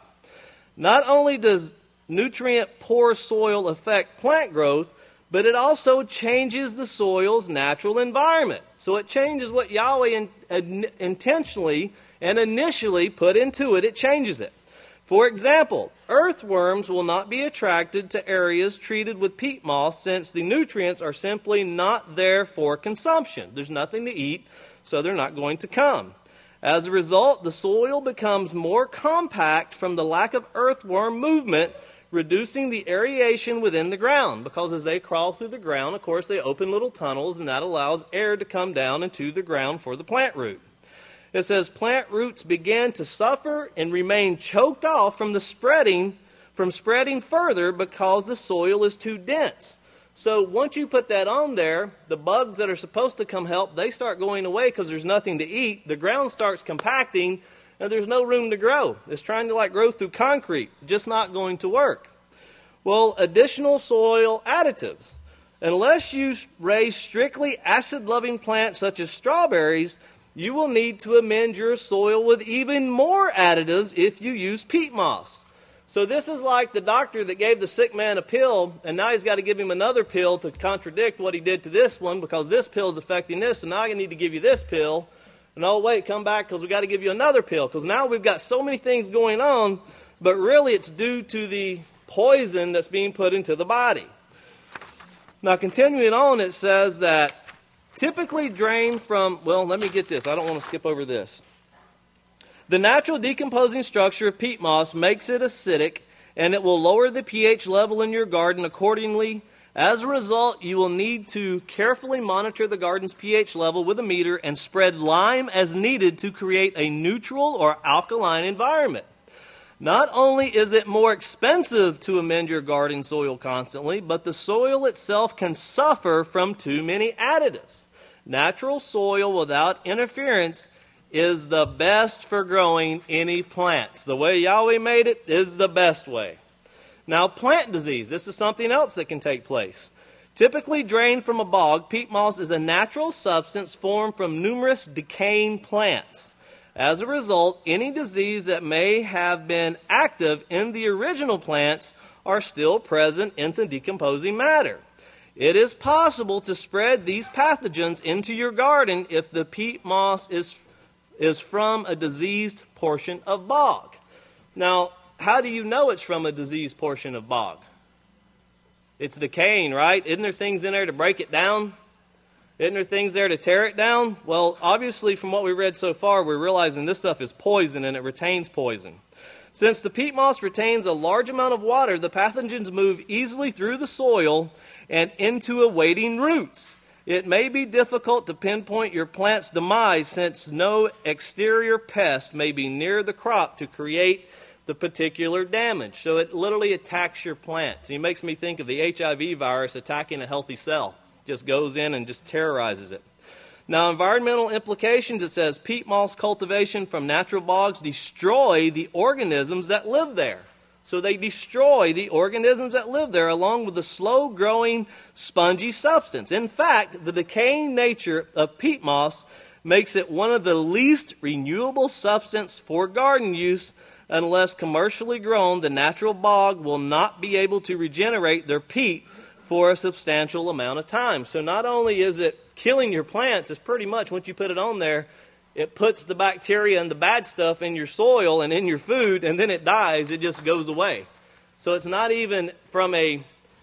Not only does nutrient poor soil affect plant growth, but it also changes the soil's natural environment. So it changes what Yahweh in, in, intentionally and initially put into it. It changes it. For example, earthworms will not be attracted to areas treated with peat moss since the nutrients are simply not there for consumption. There's nothing to eat, so they're not going to come. As a result, the soil becomes more compact from the lack of earthworm movement, reducing the aeration within the ground, because as they crawl through the ground, of course, they open little tunnels, and that allows air to come down into the ground for the plant root. It says plant roots begin to suffer and remain choked off from the spreading, from spreading further because the soil is too dense. So once you put that on there, the bugs that are supposed to come help, they start going away because there's nothing to eat. The ground starts compacting, and there's no room to grow. It's trying to like grow through concrete, just not going to work. Well, additional soil additives. Unless you raise strictly acid-loving plants such as strawberries, you will need to amend your soil with even more additives if you use peat moss. So this is like the doctor that gave the sick man a pill, and now he's got to give him another pill to contradict what he did to this one, because this pill is affecting this, and now I need to give you this pill. And oh, wait, come back because we got to give you another pill, because now we've got so many things going on, but really it's due to the poison that's being put into the body. Now, continuing on, it says that typically drained from, well, let me get this. I don't want to skip over this. The natural decomposing structure of peat moss makes it acidic, and it will lower the pH level in your garden accordingly. As a result, you will need to carefully monitor the garden's pH level with a meter and spread lime as needed to create a neutral or alkaline environment. Not only is it more expensive to amend your garden soil constantly, but the soil itself can suffer from too many additives. Natural soil without interference is the best for growing any plants. The way Yahweh made it is the best way. Now, plant disease. This is something else that can take place. Typically drained from a bog, peat moss is a natural substance formed from numerous decaying plants. As a result, any disease that may have been active in the original plants are still present in the decomposing matter. It is possible to spread these pathogens into your garden if the peat moss is, is from a diseased portion of bog. Now, how do you know it's from a diseased portion of bog? It's decaying, right? Isn't there things in there to break it down? Isn't there things there to tear it down? Well, obviously, from what we read so far, we're realizing this stuff is poison and it retains poison. Since the peat moss retains a large amount of water, the pathogens move easily through the soil and into awaiting roots. It may be difficult to pinpoint your plant's demise since no exterior pest may be near the crop to create the particular damage. So it literally attacks your plants. It makes me think of the H I V virus attacking a healthy cell. Just goes in and just terrorizes it. Now, environmental implications, it says peat moss cultivation from natural bogs destroy the organisms that live there. So they destroy the organisms that live there along with the slow-growing spongy substance. In fact, the decaying nature of peat moss makes it one of the least renewable substances for garden use. Unless commercially grown, the natural bog will not be able to regenerate their peat for a substantial amount of time. So not only is it killing your plants, it's pretty much, once you put it on there, it puts the bacteria and the bad stuff in your soil and in your food, and then it dies. It just goes away. So it's not even from a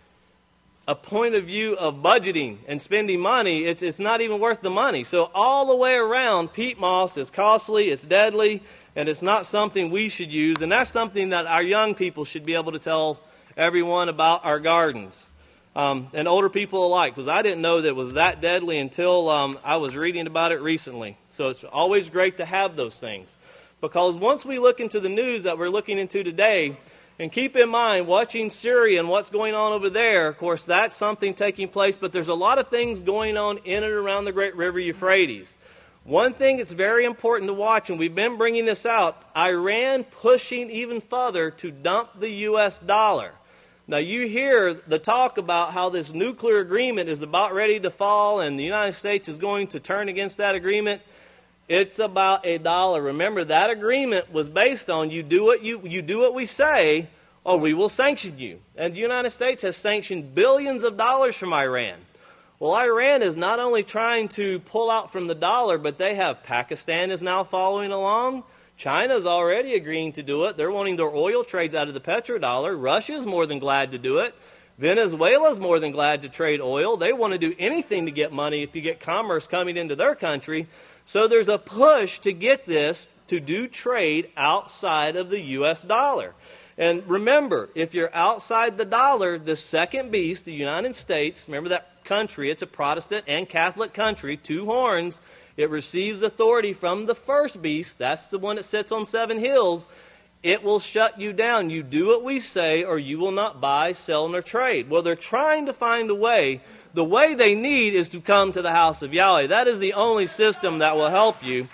a point of view of budgeting and spending money, it's, it's not even worth the money. So all the way around, peat moss is costly, it's deadly, and it's not something we should use. And that's something that our young people should be able to tell everyone about our gardens. Um, and older people alike, because I didn't know that it was that deadly until um, I was reading about it recently. So it's always great to have those things. Because once we look into the news that we're looking into today, and keep in mind, watching Syria and what's going on over there, of course, that's something taking place, but there's a lot of things going on in and around the great river Euphrates. One thing that's very important to watch, and we've been bringing this out, Iran pushing even further to dump the U S dollar. Now, you hear the talk about how this nuclear agreement is about ready to fall and the United States is going to turn against that agreement. It's about a dollar. Remember, that agreement was based on you do what you, you do what we say or we will sanction you. And the United States has sanctioned billions of dollars from Iran. Well, Iran is not only trying to pull out from the dollar, but they have Pakistan is now following along. China's already agreeing to do it. They're wanting their oil trades out of the petrodollar. Russia's more than glad to do it. Venezuela's more than glad to trade oil. They want to do anything to get money, to get commerce coming into their country. So there's a push to get this to do trade outside of the U S dollar. And remember, if you're outside the dollar, the second beast, the United States, remember that country, it's a Protestant and Catholic country, two horns. It receives authority from the first beast. That's the one that sits on seven hills. It will shut you down. You do what we say, or you will not buy, sell, nor trade. Well, they're trying to find a way. The way they need is to come to the house of Yahweh. That is the only system that will help you.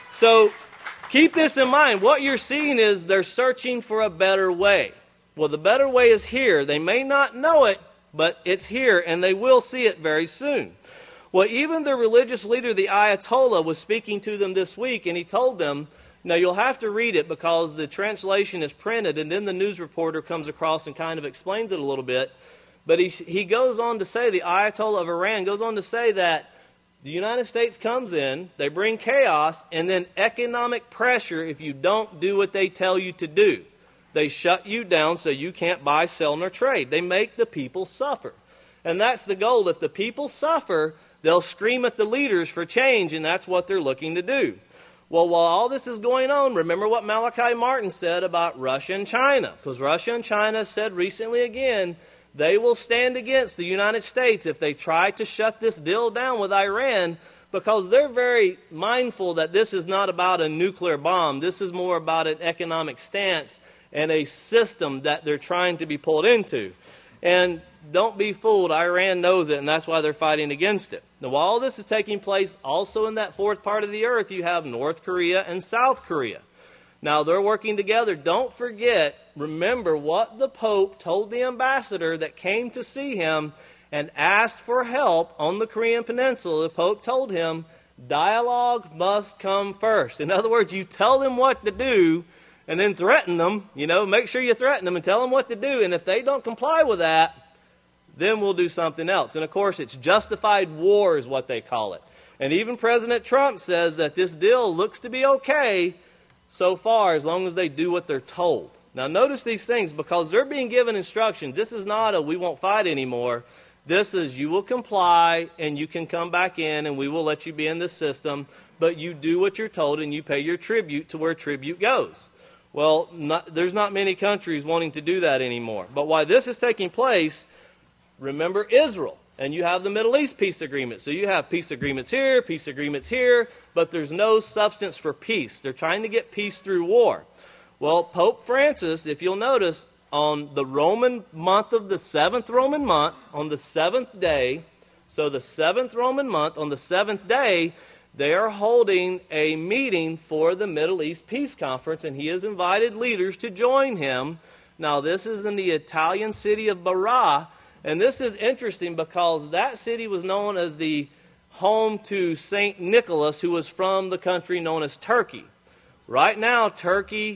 So keep this in mind. What you're seeing is they're searching for a better way. Well, the better way is here. They may not know it, but it's here, and they will see it very soon. Well, even the religious leader, the Ayatollah, was speaking to them this week, and he told them, now you'll have to read it because the translation is printed, and then the news reporter comes across and kind of explains it a little bit. But he, he goes on to say, the Ayatollah of Iran goes on to say that the United States comes in, they bring chaos, and then economic pressure if you don't do what they tell you to do. They shut you down so you can't buy, sell, nor trade. They make the people suffer. And that's the goal. If the people suffer, they'll scream at the leaders for change, and that's what they're looking to do. Well, while all this is going on, remember what Malachi Martin said about Russia and China. Because Russia and China said recently again, they will stand against the United States if they try to shut this deal down with Iran, because they're very mindful that this is not about a nuclear bomb. This is more about an economic stance and a system that they're trying to be pulled into. And don't be fooled. Iran knows it, and that's why they're fighting against it. Now, while all this is taking place, also in that fourth part of the earth, you have North Korea and South Korea. Now, they're working together. Don't forget, remember what the Pope told the ambassador that came to see him and asked for help on the Korean Peninsula. The Pope told him, dialogue must come first. In other words, you tell them what to do and then threaten them. You know, make sure you threaten them and tell them what to do. And if they don't comply with that, then we'll do something else. And, of course, it's justified war is what they call it. And even President Trump says that this deal looks to be okay so far, as long as they do what they're told. Now, notice these things, because they're being given instructions. This is not a we won't fight anymore. This is you will comply, and you can come back in, and we will let you be in this system, but you do what you're told, and you pay your tribute to where tribute goes. Well, not, there's not many countries wanting to do that anymore. But while this is taking place, remember Israel. And you have the Middle East peace agreement. So you have peace agreements here, peace agreements here, but there's no substance for peace. They're trying to get peace through war. Well, Pope Francis, if you'll notice, on the Roman month of the seventh Roman month, on the seventh day, so the seventh Roman month, on the seventh day, they are holding a meeting for the Middle East Peace Conference, and he has invited leaders to join him. Now, this is in the Italian city of Barra. And this is interesting because that city was known as the home to Saint Nicholas, who was from the country known as Turkey. Right now, Turkey,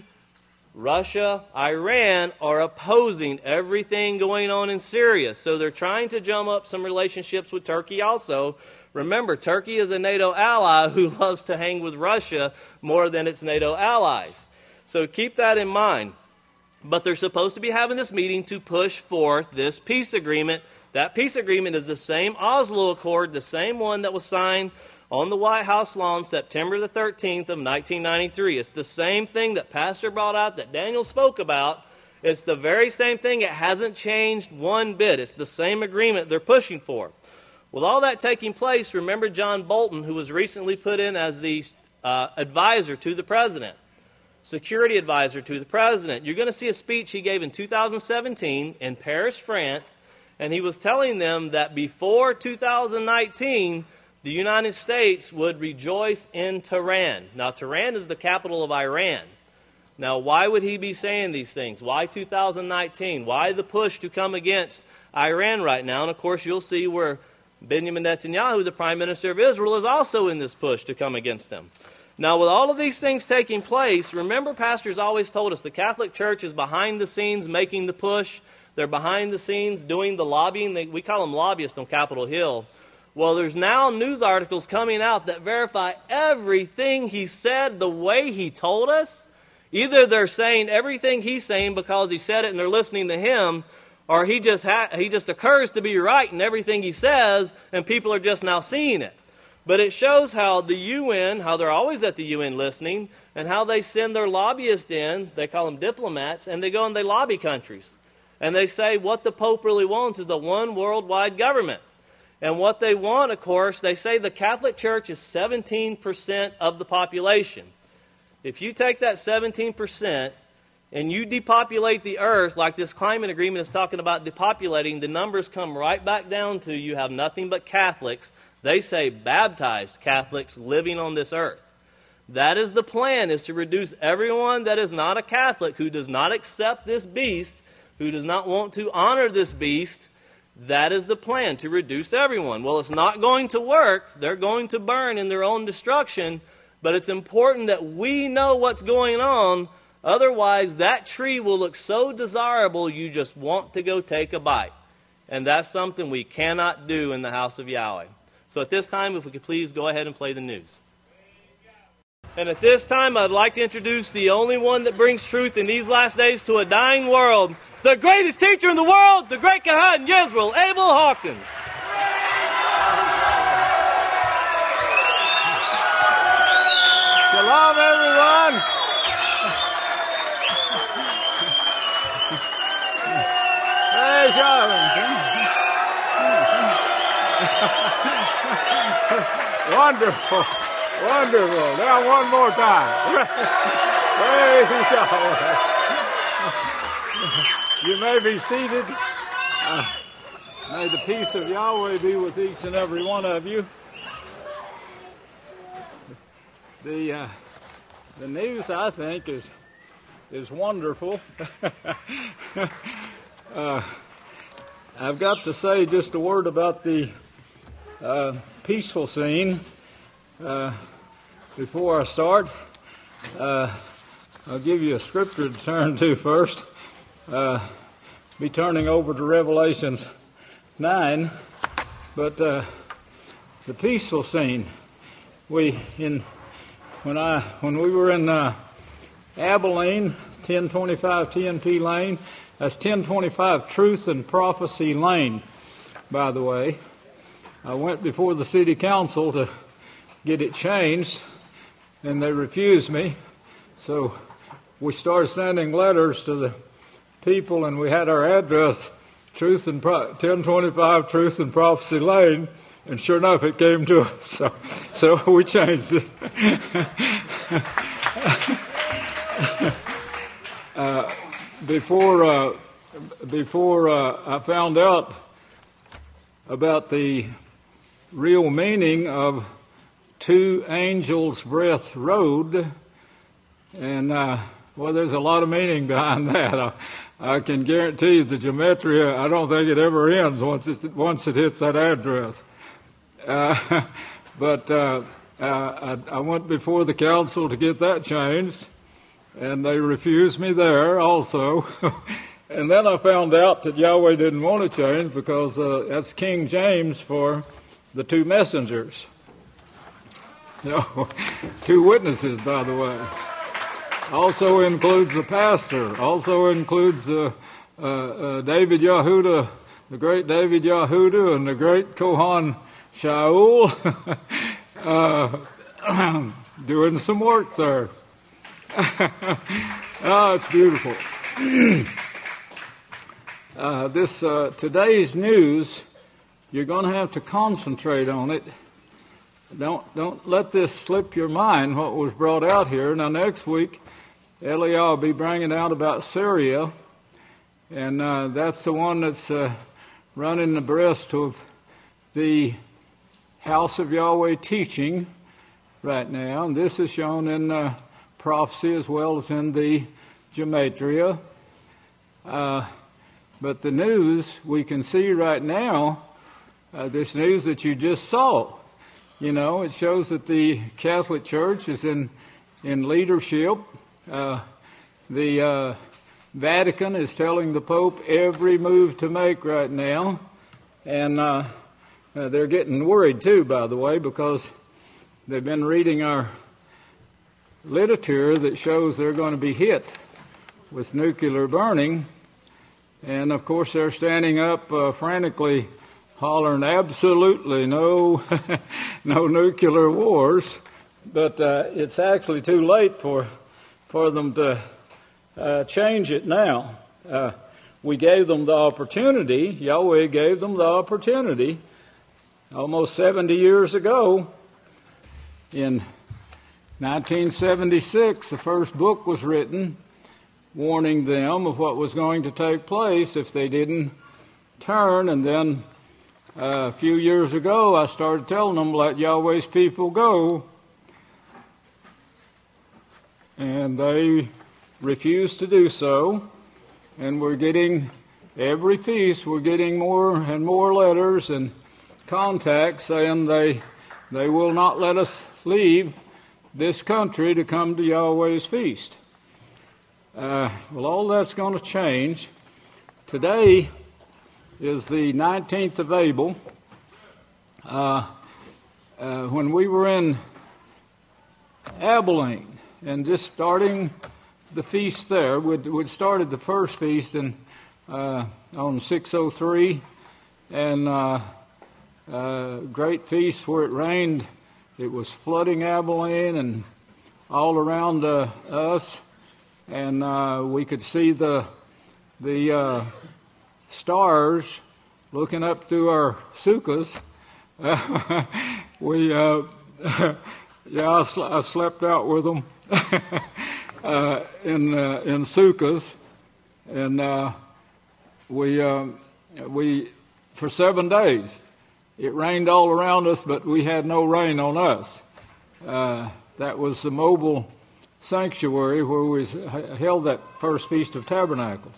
Russia, Iran are opposing everything going on in Syria. So they're trying to drum up some relationships with Turkey also. Remember, Turkey is a NATO ally who loves to hang with Russia more than its NATO allies. So keep that in mind. But they're supposed to be having this meeting to push forth this peace agreement. That peace agreement is the same Oslo Accord, the same one that was signed on the White House lawn September the thirteenth of nineteen ninety-three. It's the same thing that Pastor brought out that Daniel spoke about. It's the very same thing. It hasn't changed one bit. It's the same agreement they're pushing for. With all that taking place, remember John Bolton, who was recently put in as the uh, advisor to the president. Security advisor to the president. You're going to see a speech he gave in two thousand seventeen in Paris, France, and he was telling them that before two thousand nineteen, the United States would rejoice in Tehran. Now, Tehran is the capital of Iran. Now, why would he be saying these things? Why two thousand nineteen? Why the push to come against Iran right now? And, of course, you'll see where Benjamin Netanyahu, the Prime Minister of Israel, is also in this push to come against them. Now, with all of these things taking place, remember pastors always told us the Catholic Church is behind the scenes making the push. They're behind the scenes doing the lobbying. They, we call them lobbyists on Capitol Hill. Well, there's now news articles coming out that verify everything he said the way he told us. Either they're saying everything he's saying because he said it and they're listening to him, or he just ha- he just occurs to be right in everything he says and people are just now seeing it. But it shows how the U N, how they're always at the U N listening, and how they send their lobbyists in, they call them diplomats, and they go and they lobby countries. And they say what the Pope really wants is a one worldwide government. And what they want, of course, they say the Catholic Church is seventeen percent of the population. If you take that seventeen percent and you depopulate the earth like this climate agreement is talking about depopulating, the numbers come right back down to you have nothing but Catholics. They say baptized Catholics living on this earth. That is the plan, is to reduce everyone that is not a Catholic, who does not accept this beast, who does not want to honor this beast. That is the plan, to reduce everyone. Well, it's not going to work. They're going to burn in their own destruction. But it's important that we know what's going on. Otherwise, that tree will look so desirable you just want to go take a bite. And that's something we cannot do in the house of Yahweh. So at this time, if we could please go ahead and play the news. And at this time, I'd like to introduce the only one that brings truth in these last days to a dying world. The greatest teacher in the world, the great Kahan Yisrael, Abel Hawkins. Shalom, everyone. Hey, Shalom. Wonderful. Wonderful. Now one more time. Praise Yahweh. You may be seated. Uh, may the peace of Yahweh be with each and every one of you. The uh, the news, I think, is is wonderful. uh, I've got to say just a word about the uh, peaceful scene uh, before I start. Uh, I'll give you a scripture to turn to first. Uh, be turning over to Revelations nine, but uh, the peaceful scene. We in when I when we were in uh, Abilene, ten twenty-five T N P Lane. That's ten twenty-five Truth and Prophecy Lane, by the way. I went before the city council to get it changed, and they refused me. So we started sending letters to the people, and we had our address, Truth and Pro- ten twenty-five Truth and Prophecy Lane, and sure enough, it came to us. So, so we changed it. uh, before uh, before uh, I found out about the real meaning of Two Angels' Breath Road, and uh, well, there's a lot of meaning behind that. I, I can guarantee the gematria, I don't think it ever ends once it, once it hits that address. Uh, but uh, uh, I, I went before the council to get that changed, and they refused me there also. And then I found out that Yahweh didn't want to change because uh, that's King James for the two messengers. No, two witnesses, by the way. Also includes the pastor. Also includes uh, uh, uh, David Yehuda, the great David Yehuda, and the great Kohan Shaul, uh, doing some work there. Oh, it's beautiful. uh, this uh, today's news, you're going to have to concentrate on it. Don't don't let this slip your mind. What was brought out here. Now next week, Eliyahu will be bringing out about Syria, and uh, that's the one that's uh, running abreast of the House of Yahweh teaching right now. And this is shown in uh, prophecy as well as in the gematria. Uh, but the news we can see right now, uh, this news that you just saw, you know, it shows that the Catholic Church is in, in leadership. Uh, the uh, Vatican is telling the Pope every move to make right now. And uh, uh, they're getting worried too, by the way, because they've been reading our literature that shows they're going to be hit with nuclear burning. And of course they're standing up uh, frantically hollering absolutely no, no nuclear wars, but uh, it's actually too late for for them to uh, change it now. Uh, we gave them the opportunity. Yahweh gave them the opportunity almost seventy years ago. In nineteen seventy-six, the first book was written warning them of what was going to take place if they didn't turn. And then uh, a few years ago, I started telling them, let Yahweh's people go. And they refused to do so. And we're getting, every feast, we're getting more and more letters and contacts saying they, they will not let us leave this country to come to Yahweh's feast. Uh, well, all that's going to change. Today is the nineteenth of Abel. Uh, uh, when we were in Abilene and just starting the feast there, we'd, we'd started the first feast in, uh, on six oh three, and uh, uh, great feast where it rained. It was flooding Abilene and all around uh, us. And uh, we could see the the uh, stars looking up through our sukkahs. Uh, we, uh, yeah, I, sl- I slept out with them uh, in uh, in sukkahs, and uh, we uh, we for seven days it rained all around us, but we had no rain on us. Uh, that was the mobile sanctuary where we held that first Feast of Tabernacles.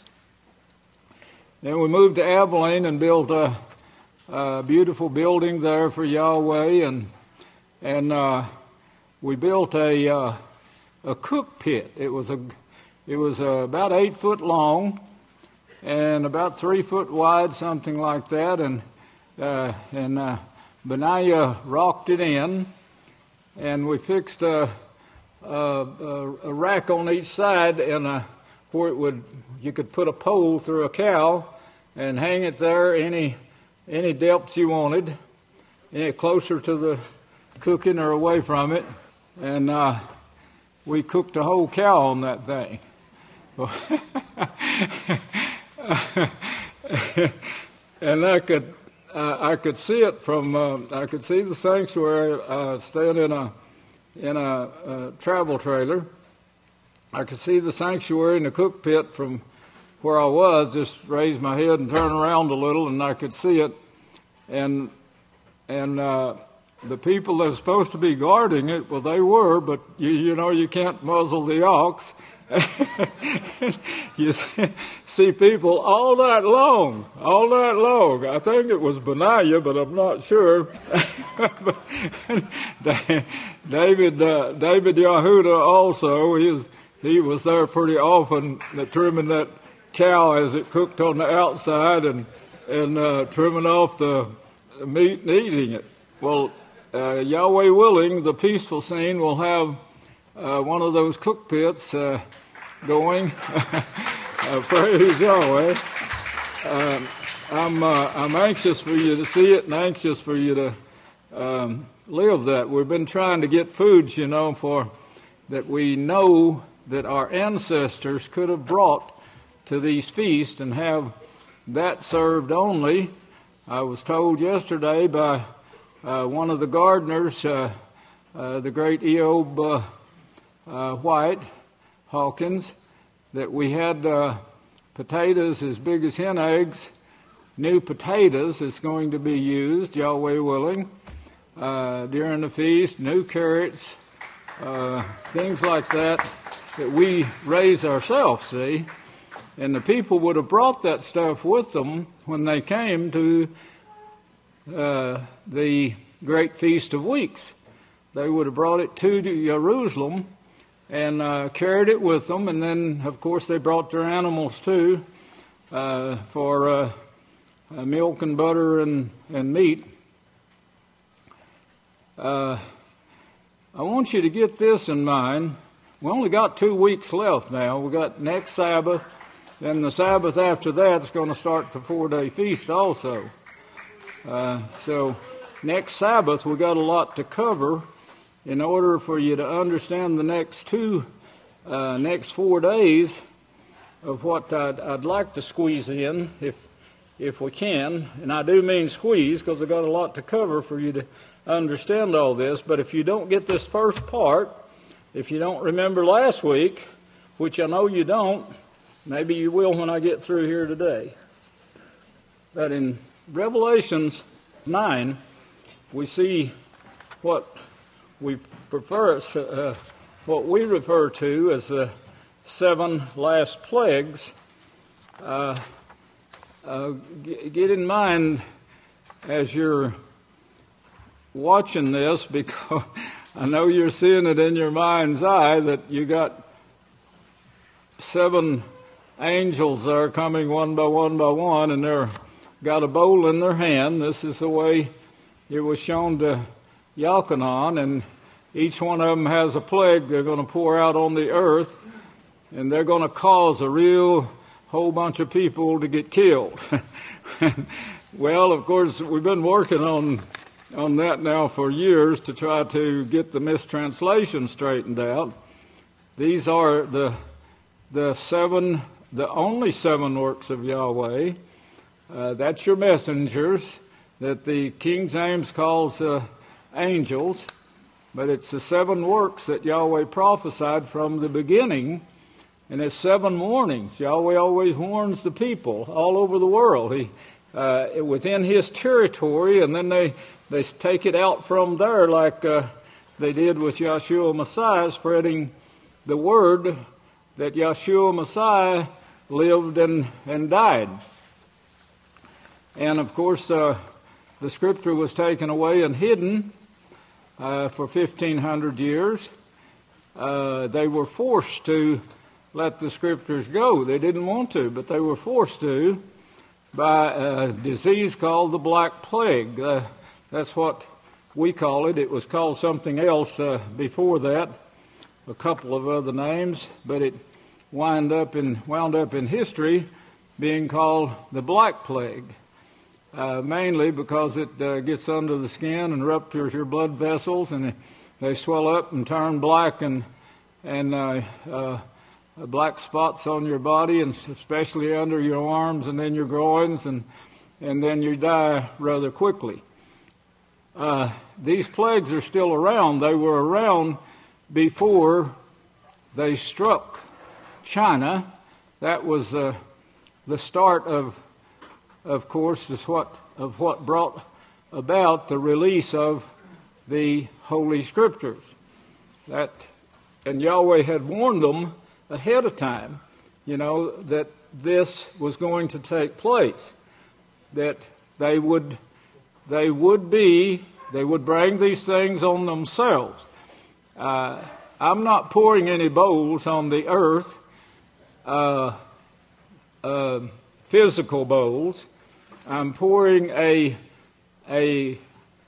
Then we moved to Abilene and built a, a beautiful building there for Yahweh, and and uh, we built a uh, a cook pit. It was a it was uh, about eight foot long and about three foot wide, something like that, and uh, and uh, Benaiah rocked it in, and we fixed a. Uh, a, a rack on each side, and uh, where it would, you could put a pole through a cow and hang it there any any depth you wanted, any closer to the cooking or away from it, and uh, we cooked a whole cow on that thing. And I could uh, I could see it from uh, I could see the sanctuary uh, staying in a. in a, a travel trailer. I could see the sanctuary and the cook pit from where I was, just raise my head and turn around a little, and I could see it. And and uh, the people that are supposed to be guarding it, well, they were, but you, you know, you can't muzzle the ox. You see people all night long, all night long. I think it was Benaiah, but I'm not sure. David, uh, David Yahuda also, he was, he was there pretty often, uh, trimming that cow as it cooked on the outside, and and uh, trimming off the meat and eating it. Well, uh, Yahweh willing, the peaceful scene will have Uh, one of those cook pits uh, going. uh, praise Yahweh. Um, I'm uh, I'm anxious for you to see it and anxious for you to um, live that. We've been trying to get foods, you know, for that we know that our ancestors could have brought to these feasts and have that served only. I was told yesterday by uh, one of the gardeners, uh, uh, the great Eob uh, Uh, White Hawkins, that we had uh, potatoes as big as hen eggs, new potatoes is going to be used, Yahweh willing, uh, during the feast, new carrots, uh, things like that, that we raise ourselves, see. And the people would have brought that stuff with them when they came to uh, the Great Feast of Weeks. They would have brought it to Jerusalem and uh, carried it with them, and then, of course, they brought their animals too uh, for uh, uh, milk and butter and, and meat. Uh, I want you to get this in mind. We only got two weeks left now. We got next Sabbath, then the Sabbath after that is going to start the four-day feast also. Uh, so next Sabbath, we got a lot to cover in order for you to understand the next two, uh, next four days of what I'd, I'd like to squeeze in, if if we can. And I do mean squeeze, because I've got a lot to cover for you to understand all this. But if you don't get this first part, if you don't remember last week, which I know you don't, maybe you will when I get through here today. But in Revelations nine, we see what we prefer, uh, what we refer to as the seven last plagues. Uh, uh, g- get in mind as you're watching this, because I know you're seeing it in your mind's eye, that you got seven angels there coming one by one by one, and they're got a bowl in their hand. This is the way it was shown to Yochanan, and each one of them has a plague they're going to pour out on the earth, and they're going to cause a real whole bunch of people to get killed. Well, of course, we've been working on on that now for years to try to get the mistranslation straightened out. These are the the seven, the only seven works of Yahweh. Uh, that's your messengers that the King James calls uh, angels, but it's the seven works that Yahweh prophesied from the beginning, and it's seven warnings. Yahweh always warns the people all over the world. He uh, within His territory, and then they they take it out from there, like uh, they did with Yeshua Messiah, spreading the word that Yeshua Messiah lived and, and died. And of course, uh, the scripture was taken away and hidden uh, for fifteen hundred years. Uh, they were forced to let the scriptures go. They didn't want to, but they were forced to by a disease called the Black Plague. Uh, that's what we call it. It was called something else uh, before that, a couple of other names, but it wound up in wound up in history being called the Black Plague, uh, mainly because it uh, gets under the skin and ruptures your blood vessels, and they swell up and turn black, and and uh, uh, black spots on your body, and especially under your arms and then your groins, and and then you die rather quickly. Uh, these plagues are still around. They were around before they struck China. That was uh, the start of, of course, is what of what brought about the release of the Holy Scriptures. That, and Yahweh had warned them ahead of time, you know, that this was going to take place. That they would, they would be, they would bring these things on themselves. Uh, I'm not pouring any bowls on the earth, uh, uh, physical bowls. I'm pouring a a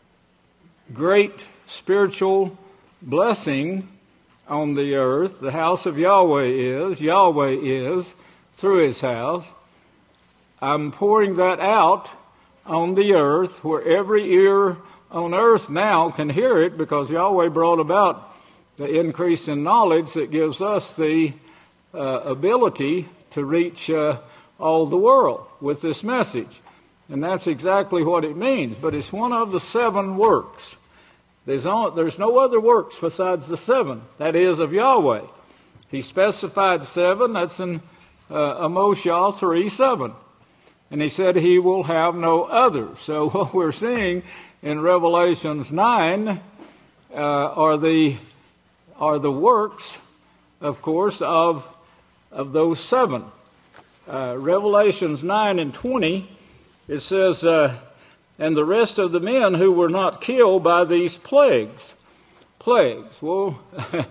great spiritual blessing on the earth. The house of Yahweh is, Yahweh is, through His house. I'm pouring that out on the earth where every ear on earth now can hear it, because Yahweh brought about the increase in knowledge that gives us the uh, ability to reach uh, all the world with this message. And that's exactly what it means. But it's one of the seven works. There's no, there's no other works besides the seven, that is, of Yahweh. He specified seven. That's in uh, Amos three seven. And He said He will have no other. So what we're seeing in Revelations nine uh, are the are the works, of course, of of those seven. Uh, Revelations nine and twenty, it says, uh, and the rest of the men who were not killed by these plagues. Plagues. Well,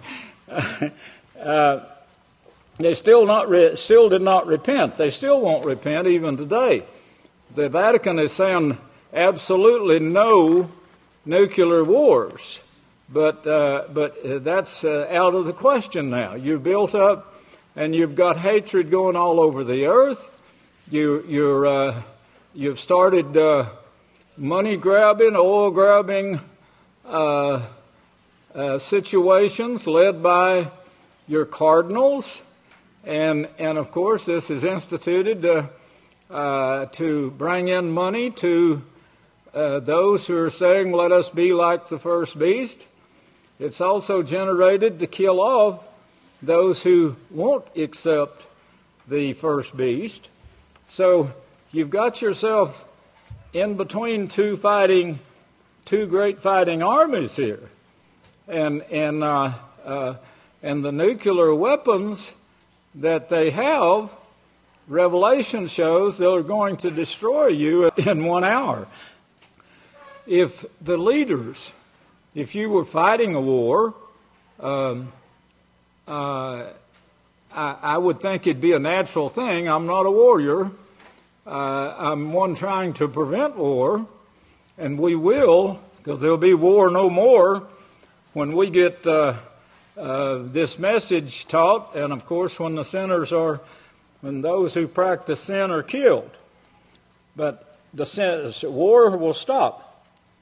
uh, they still not re- still did not repent. They still won't repent even today. The Vatican is saying absolutely no nuclear wars, but uh, but that's uh, out of the question now. You've built up, and you've got hatred going all over the earth. You you're uh, you've started uh, money-grabbing, oil-grabbing uh, uh, situations led by your cardinals. And, and of course, this is instituted to, uh, to bring in money to uh, those who are saying, let us be like the first beast. It's also generated to kill off those who won't accept the first beast. So you've got yourself in between two fighting, two great fighting armies here. And, and, uh, uh, and the nuclear weapons that they have, Revelation shows they're going to destroy you in one hour. If the leaders, if you were fighting a war, um, uh, I, I would think it'd be a natural thing. I'm not a warrior. Uh, I'm one trying to prevent war, and we will, because there'll be war no more when we get uh, uh, this message taught, and of course when the sinners are, when those who practice sin are killed. But the sin, war will stop.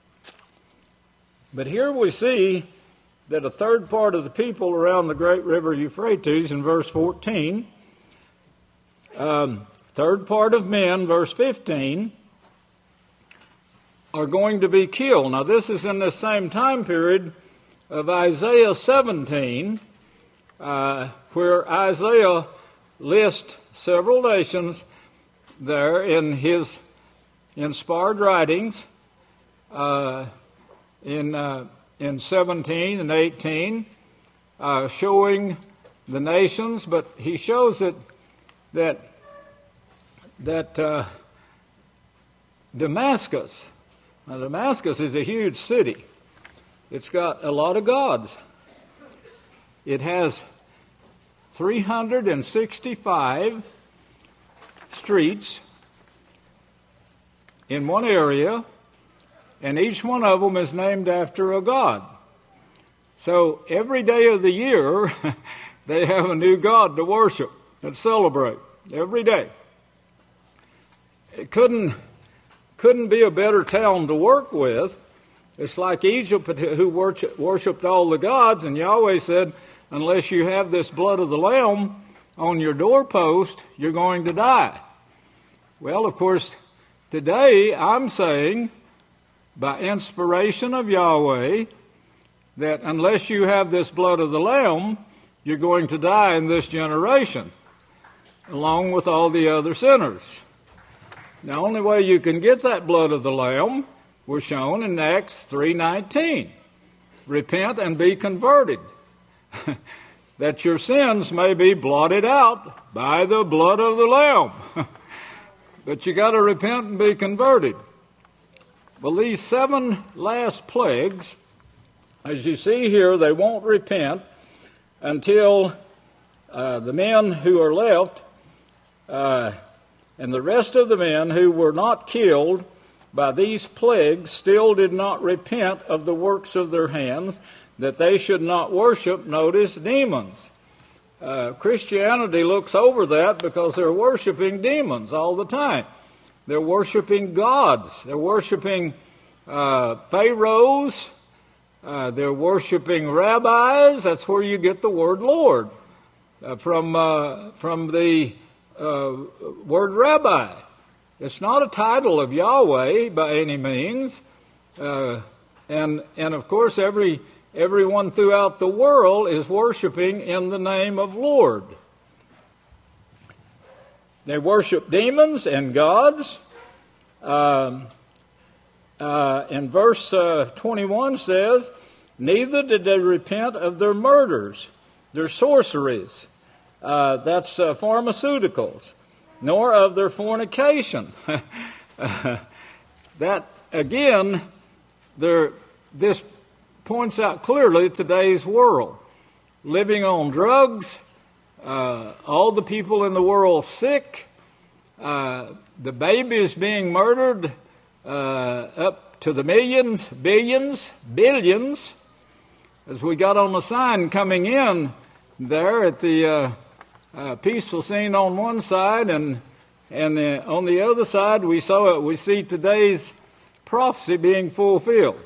But here we see that a third part of the people around the great river Euphrates in verse fourteen, um, third part of men, verse fifteen, are going to be killed. Now this is in the same time period of Isaiah seventeen, uh, where Isaiah lists several nations there in his inspired writings, uh, in uh, in seventeen and eighteen, uh, showing the nations, but he shows it that that uh, Damascus, now Damascus is a huge city. It's got a lot of gods. It has three hundred sixty-five streets in one area, and each one of them is named after a god. So every day of the year, they have a new god to worship and celebrate every day. It couldn't couldn't be a better town to work with. It's like Egypt, who worshipped all the gods, and Yahweh said, unless you have this blood of the Lamb on your doorpost, you're going to die. Well, of course, today I'm saying, by inspiration of Yahweh, that unless you have this blood of the Lamb, you're going to die in this generation, along with all the other sinners. The only way you can get that blood of the Lamb was shown in Acts three nineteen. Repent and be converted, that your sins may be blotted out by the blood of the Lamb. But you got to repent and be converted. Well, these seven last plagues, as you see here, they won't repent until uh, the men who are left uh, and the rest of the men who were not killed by these plagues still did not repent of the works of their hands, that they should not worship, notice, demons. Uh, Christianity looks over that because they're worshiping demons all the time. They're worshiping gods. They're worshiping uh, pharaohs. Uh, they're worshiping rabbis. That's where you get the word Lord, uh, from uh, from the uh, word rabbi. It's not a title of Yahweh by any means. Uh, and and of course every everyone throughout the world is worshiping in the name of Lord. They worship demons and gods. Um, uh, and verse uh, twenty-one says, neither did they repent of their murders, their sorceries, uh, that's uh, pharmaceuticals, nor of their fornication. uh, that, again, there, this points out clearly today's world. Living on drugs, uh, all the people in the world sick, uh, the babies being murdered uh, up to the millions, billions, billions. As we got on the sign coming in there at the uh, uh, peaceful scene on one side, and and uh, on the other side we saw it. We see today's prophecy being fulfilled.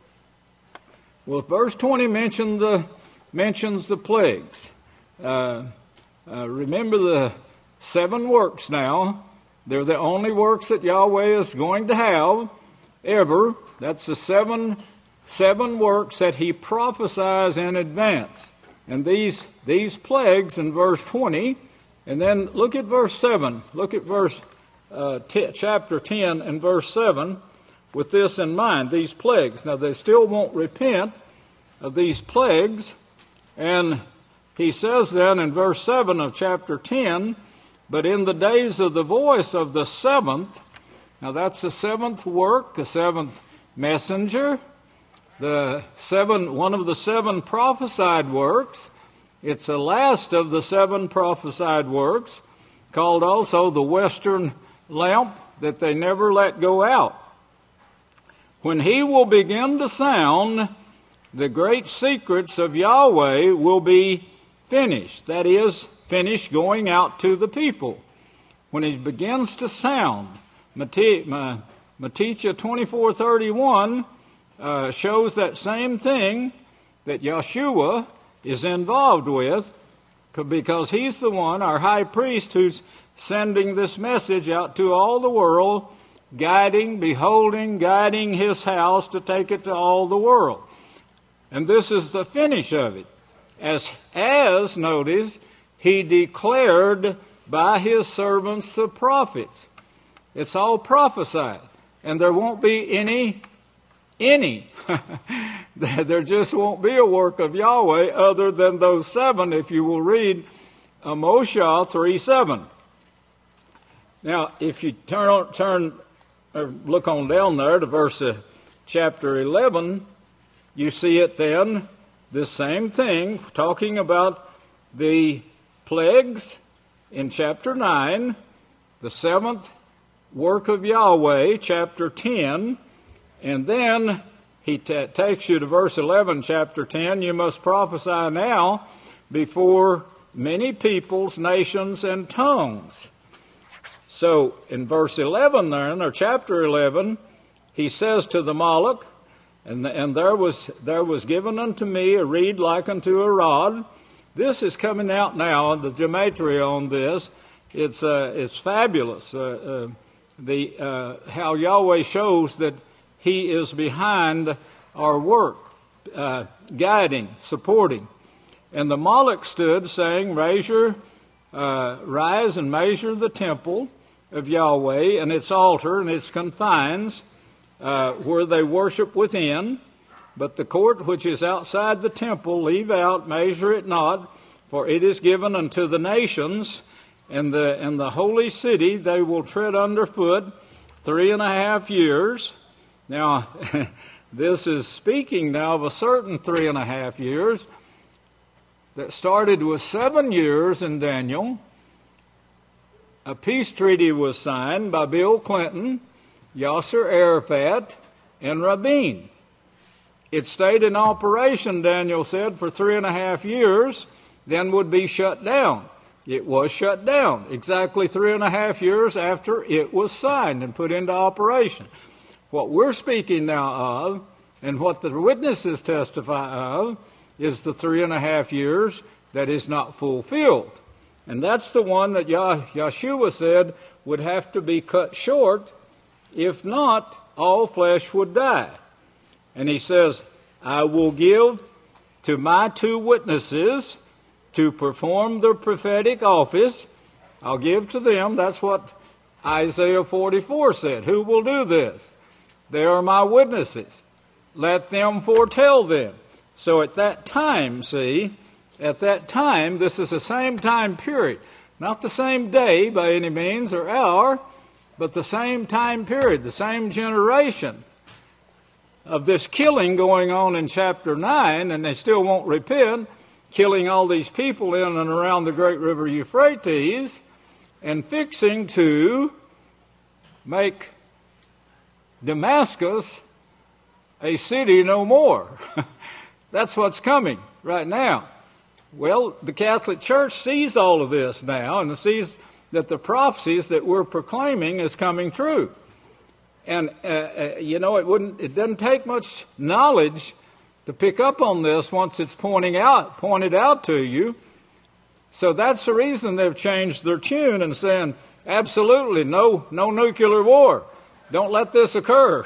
Well, verse twenty mentioned the, mentions the plagues. Uh, uh, remember the seven works now. They're the only works that Yahweh is going to have ever. That's the seven, seven works that he prophesies in advance. And these, these plagues in verse twenty, and then look at verse seven. Look at verse uh, t- chapter ten and verse seven with this in mind, these plagues. Now, they still won't repent of these plagues. And he says then in verse seven of chapter ten, but in the days of the voice of the seventh, now that's the seventh work, the seventh messenger, the seven, one of the seven prophesied works. It's the last of the seven prophesied works, called also the western lamp that they never let go out. When he will begin to sound, the great secrets of Yahweh will be finished. That is, finished going out to the people. When he begins to sound, Matthew twenty-four thirty-one uh, shows that same thing that Yeshua is involved with, because he's the one, our high priest, who's sending this message out to all the world, guiding, beholding, guiding his house to take it to all the world. And this is the finish of it. As, as notice, he declared by his servants the prophets. It's all prophesied. And there won't be any, any. There just won't be a work of Yahweh other than those seven, if you will read Moshe three seven. Now, if you turn on, turn, or look on down there to verse uh, chapter eleven, you see it then, this same thing, talking about the plagues in chapter nine, the seventh work of Yahweh, chapter ten, and then he t- takes you to verse eleven, chapter ten. You must prophesy now before many peoples, nations, and tongues. So in verse eleven then, or chapter eleven, he says to the Moloch, and, and there was there was given unto me a reed like unto a rod. This is coming out now, the gematria on this. It's uh, it's fabulous. Uh, uh, the uh, how Yahweh shows that he is behind our work, uh, guiding, supporting. And the Moloch stood, saying, "Measure, uh, rise and measure the temple of Yahweh and its altar and its confines, uh, where they worship within. But the court which is outside the temple, leave out, measure it not, for it is given unto the nations, and the and the holy city they will tread underfoot three and a half years." Now, this is speaking now of a certain three and a half years that started with seven years in Daniel. A peace treaty was signed by Bill Clinton, Yasser Arafat, and Rabin. It stayed in operation, Daniel said, for three and a half years, then would be shut down. It was shut down exactly three and a half years after it was signed and put into operation. What we're speaking now of, and what the witnesses testify of, is the three and a half years that is not fulfilled. And that's the one that Yeshua said would have to be cut short. If not, all flesh would die. And he says, "I will give to my two witnesses to perform the prophetic office." I'll give to them. That's what Isaiah forty-four said. Who will do this? They are my witnesses. Let them foretell them. So at that time, see, at that time, this is the same time period. Not the same day by any means or hour, but the same time period, the same generation of this killing going on in chapter nine, and they still won't repent, killing all these people in and around the great river Euphrates, and fixing to make Damascus a city no more. That's what's coming right now. Well, the Catholic Church sees all of this now and sees that the prophecies that we're proclaiming is coming true. And, uh, uh, you know, it wouldn't. It doesn't take much knowledge to pick up on this once it's pointing out, pointed out to you. So that's the reason they've changed their tune and saying, absolutely, no, no nuclear war. Don't let this occur.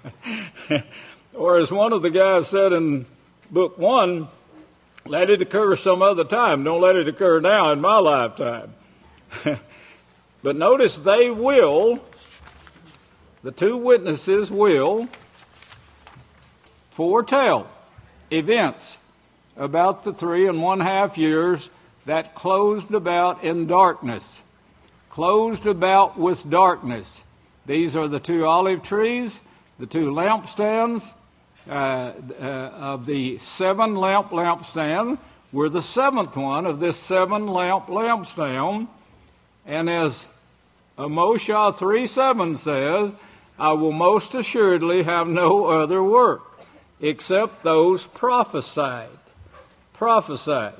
Or as one of the guys said in book one, let it occur some other time. Don't let it occur now in my lifetime. But notice they will, the two witnesses will foretell events about the three and one half years that closed about in darkness. Closed about with darkness. These are the two olive trees, the two lampstands. Uh, uh, of the seven lamp lampstand, we're the seventh one of this seven lamp lampstand. And as Mosiah three seven says, I will most assuredly have no other work except those prophesied. Prophesied.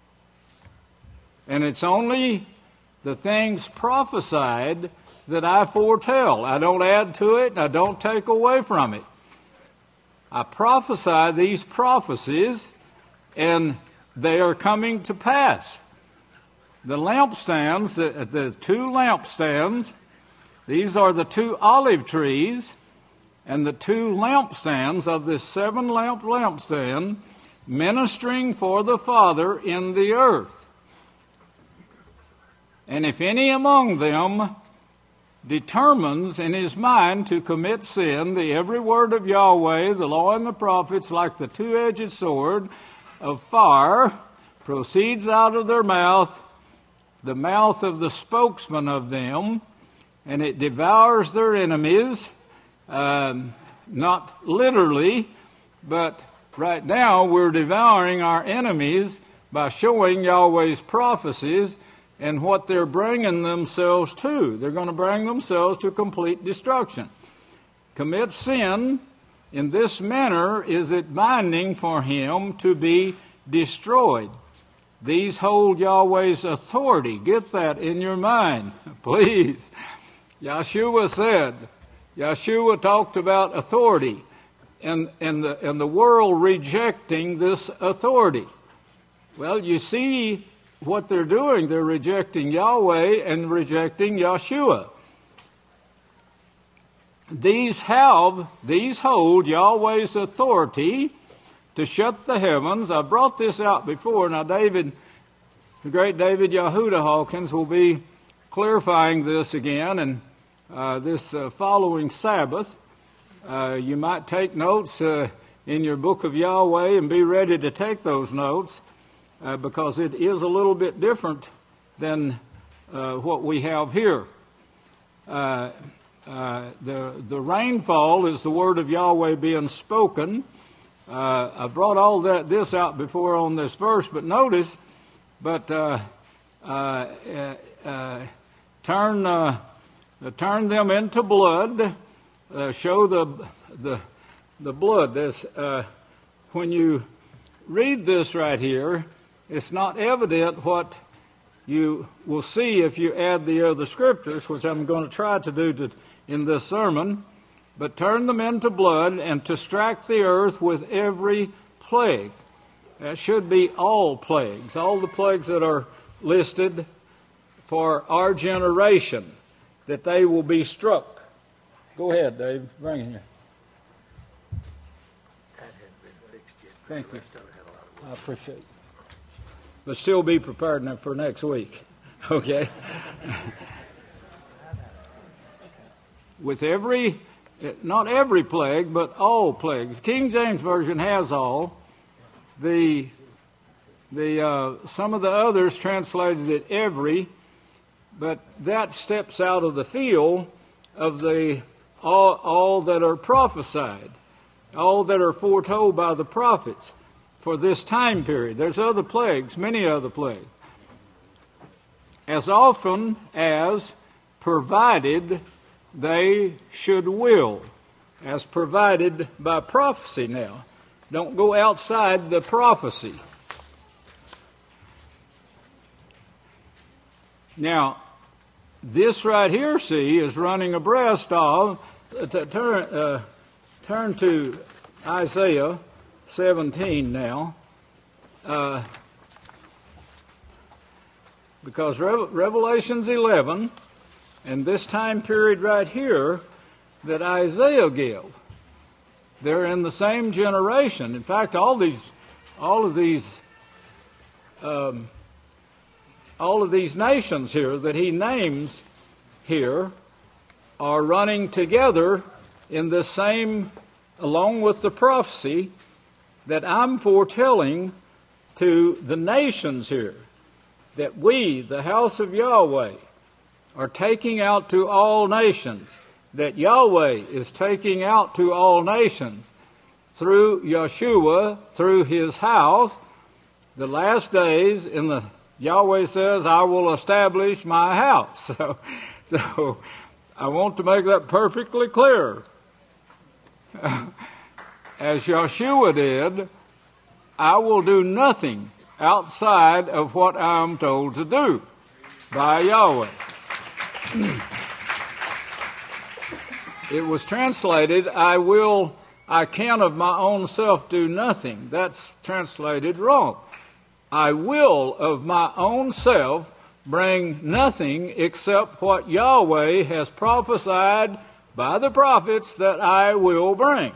And it's only the things prophesied that I foretell. I don't add to it, and I don't take away from it. I prophesy these prophecies, and they are coming to pass. The lampstands, the, the two lampstands, these are the two olive trees, and the two lampstands of this seven lamp lampstand ministering for the Father in the earth. And if any among them determines in his mind to commit sin, the every word of Yahweh, the law and the prophets, like the two-edged sword of fire, proceeds out of their mouth, the mouth of the spokesman of them, and it devours their enemies, um, not literally, but right now we're devouring our enemies by showing Yahweh's prophecies and what they're bringing themselves to. They're going to bring themselves to complete destruction. Commit sin in this manner is it binding for him to be destroyed. These hold Yahweh's authority. Get that in your mind, please. Yeshua said, Yeshua talked about authority and, and, the, and the world rejecting this authority. Well, you see what they're doing. They're rejecting Yahweh and rejecting Yeshua. These have, these hold Yahweh's authority to shut the heavens. I brought this out before. Now, David, the great David Yehuda Hawkins, will be clarifying this again. And uh, this uh, following Sabbath, uh, you might take notes uh, in your book of Yahweh and be ready to take those notes. Uh, because it is a little bit different than uh, what we have here. Uh, uh, the, the rainfall is the word of Yahweh being spoken. Uh, I brought all that this out before on this verse, but notice, but uh, uh, uh, turn uh, turn them into blood. Uh, show the the the blood. This uh, when you read this right here, it's not evident what you will see if you add the other scriptures, which I'm going to try to do to, in this sermon. But turn them into blood and to strike the earth with every plague. That should be all plagues, all the plagues that are listed for our generation, that they will be struck. Go ahead, Dave. Bring it here. Thank you. I appreciate it. But still be prepared for next week. Okay? With every, not every plague, but all plagues. King James Version has all. The, the uh, some of the others translated it every, but that steps out of the field of the all, all that are prophesied, all that are foretold by the prophets for this time period. There's other plagues, many other plagues. As often as provided they should will, as provided by prophecy now. Don't go outside the prophecy. Now, this right here, see, is running abreast of t- turn, uh, turn to Isaiah seventeen now, uh, because Re- Revelation's eleven, and this time period right here that Isaiah gave, they're in the same generation. In fact, all these, all of these, um, all of these nations here that he names here are running together in the same, along with the prophecy that I'm foretelling to the nations here, that we, the house of Yahweh, are taking out to all nations, that Yahweh is taking out to all nations through Yeshua, through his house, the last days. In the Yahweh says, I will establish my house. So, so I want to make that perfectly clear. As Yeshua did, I will do nothing outside of what I'm told to do by Yahweh. It was translated, I will, I can of my own self do nothing. That's translated wrong. I will of my own self bring nothing except what Yahweh has prophesied by the prophets that I will bring.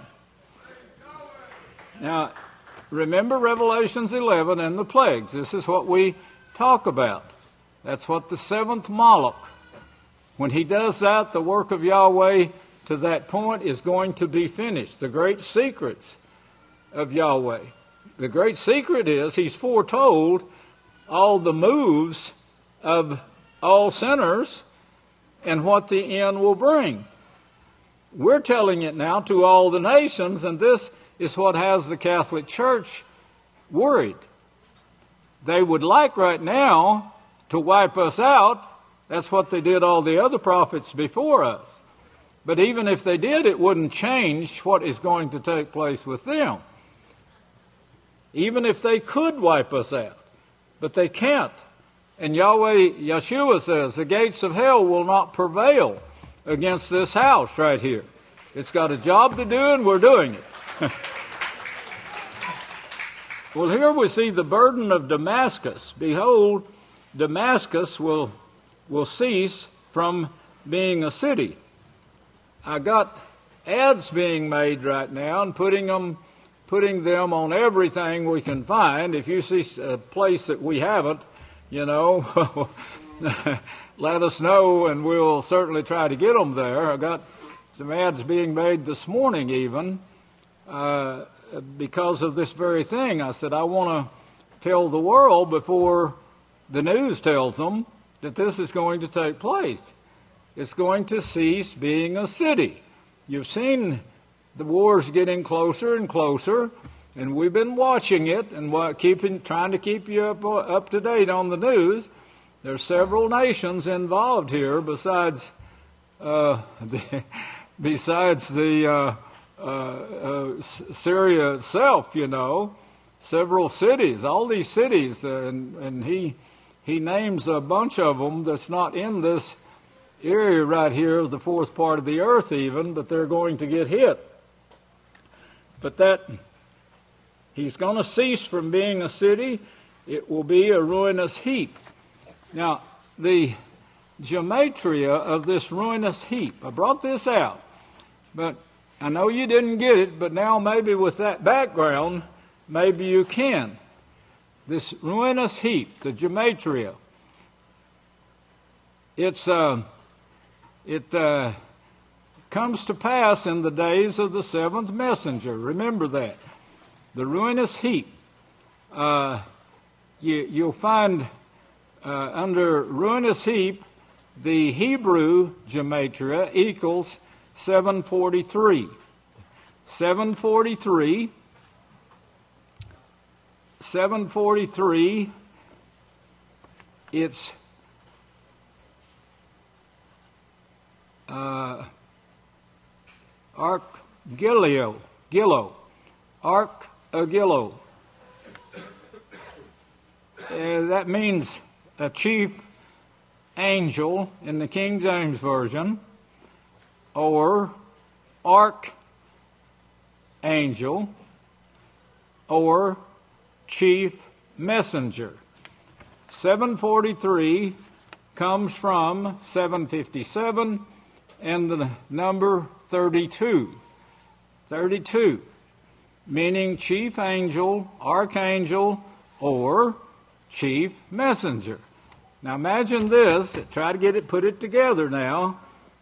Now, remember Revelations eleven and the plagues. This is what we talk about. That's what the seventh Moloch. When he does that, the work of Yahweh to that point is going to be finished. The great secrets of Yahweh. The great secret is he's foretold all the moves of all sinners and what the end will bring. We're telling it now to all the nations, and this is what has the Catholic Church worried. They would like right now to wipe us out. That's what they did all the other prophets before us. But even if they did, it wouldn't change what is going to take place with them. Even if they could wipe us out. But they can't. And Yahweh, Yeshua says, the gates of hell will not prevail against this house right here. It's got a job to do, and we're doing it. Well, here we see the burden of Damascus. Behold, Damascus will, will cease from being a city. I got ads being made right now and putting them, putting them on everything we can find. If you see a place that we haven't, you know, let us know, and we'll certainly try to get them there. I got some ads being made this morning even uh, because of this very thing. I said, I want to tell the world before the news tells them that this is going to take place. It's going to cease being a city. You've seen the wars getting closer and closer, and we've been watching it and keeping, trying to keep you up, up to date on the news. There's several nations involved here besides uh, the, besides the uh, uh, uh, Syria itself. You know, several cities, all these cities, uh, and, and he he names a bunch of them that's not in this area right here, the fourth part of the earth even, but they're going to get hit. But that, he's going to cease from being a city. It will be a ruinous heap. Now, the gematria of this ruinous heap, I brought this out, but I know you didn't get it, but now maybe with that background, maybe you can. This ruinous heap, the gematria, it's uh, it uh, comes to pass in the days of the seventh messenger. Remember that. The ruinous heap. Uh, you, you'll find uh, under ruinous heap, the Hebrew gematria equals seven forty-three. seven forty-three. seven forty-three. It's uh, Archgillo, Gillo, Archagillo. Uh, that means a chief angel in the King James Version, or archangel, or chief messenger. seven forty-three comes from seven fifty-seven and the number thirty-two. thirty-two, meaning chief angel, archangel, or chief messenger. Now imagine this, try to get it, put it together now.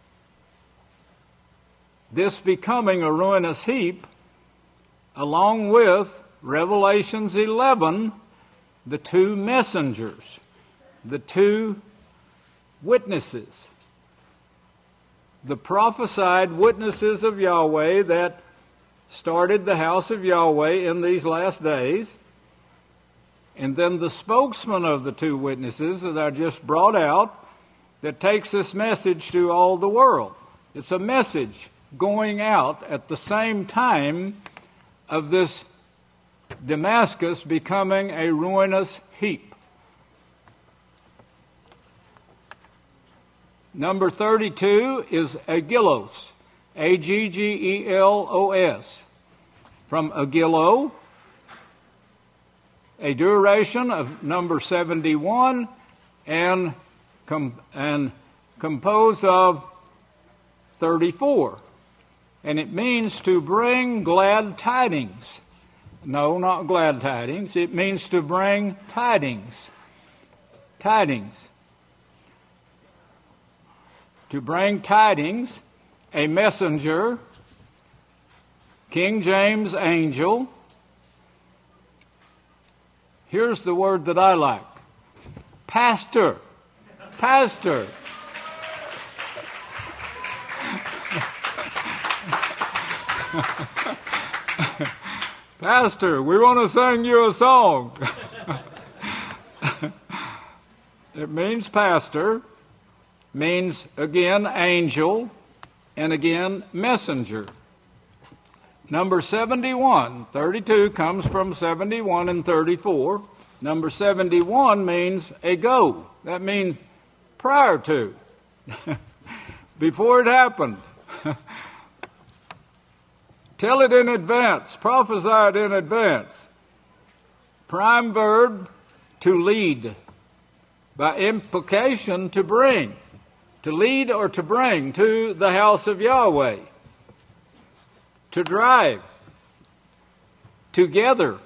This becoming a ruinous heap, along with Revelations eleven, the two messengers, the two witnesses, the prophesied witnesses of Yahweh that started the house of Yahweh in these last days, and then the spokesman of the two witnesses, as I just brought out, that takes this message to all the world. It's a message going out at the same time of this Damascus becoming a ruinous heap. Number thirty-two is Aggelos, A G G E L O S. From Aggelo, a duration of number seventy-one and, com- and composed of thirty-four. And it means to bring glad tidings. No, not glad tidings. It means to bring tidings. Tidings. To bring tidings, a messenger, King James angel. Here's the word that I like. Pastor. Pastor. Pastor, we want to sing you a song. It means pastor, means again angel, and again messenger. Number seventy-one, thirty-two comes from seventy-one and thirty-four. Number seventy-one means ago. That means prior to, before it happened. Tell it in advance, prophesy it in advance. Prime verb, to lead. By implication, to bring. To lead or to bring to the house of Yahweh. To drive. Together.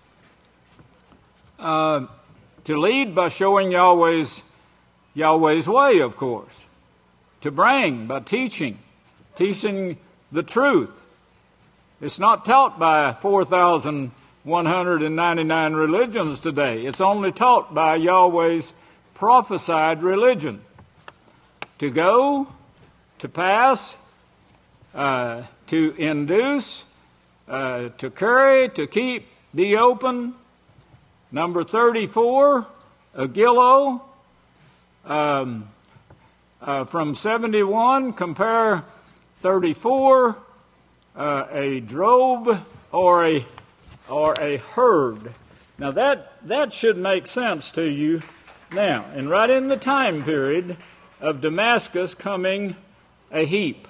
Uh, to lead by showing Yahweh's, Yahweh's way, of course. To bring by teaching. Teaching the truth. It's not taught by four thousand one hundred ninety-nine religions today. It's only taught by Yahweh's prophesied religion. To go, to pass, uh, to induce, uh, to carry, to keep, be open. Number thirty-four, Aggelo, um, uh, from seventy-one, compare thirty-four, Uh, a drove or a or a herd. Now that that should make sense to you now. And right in the time period of Damascus coming a heap.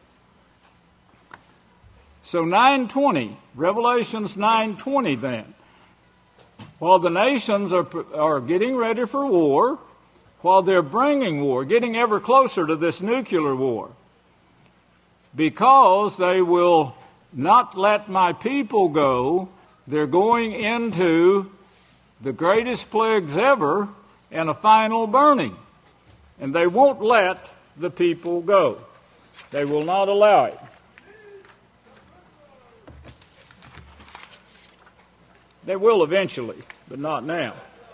So nine twenty, Revelations nine twenty then. While the nations are are getting ready for war, while they're bringing war, getting ever closer to this nuclear war, because they will not let my people go, they're going into the greatest plagues ever and a final burning. And they won't let the people go. They will not allow it. They will eventually, but not now.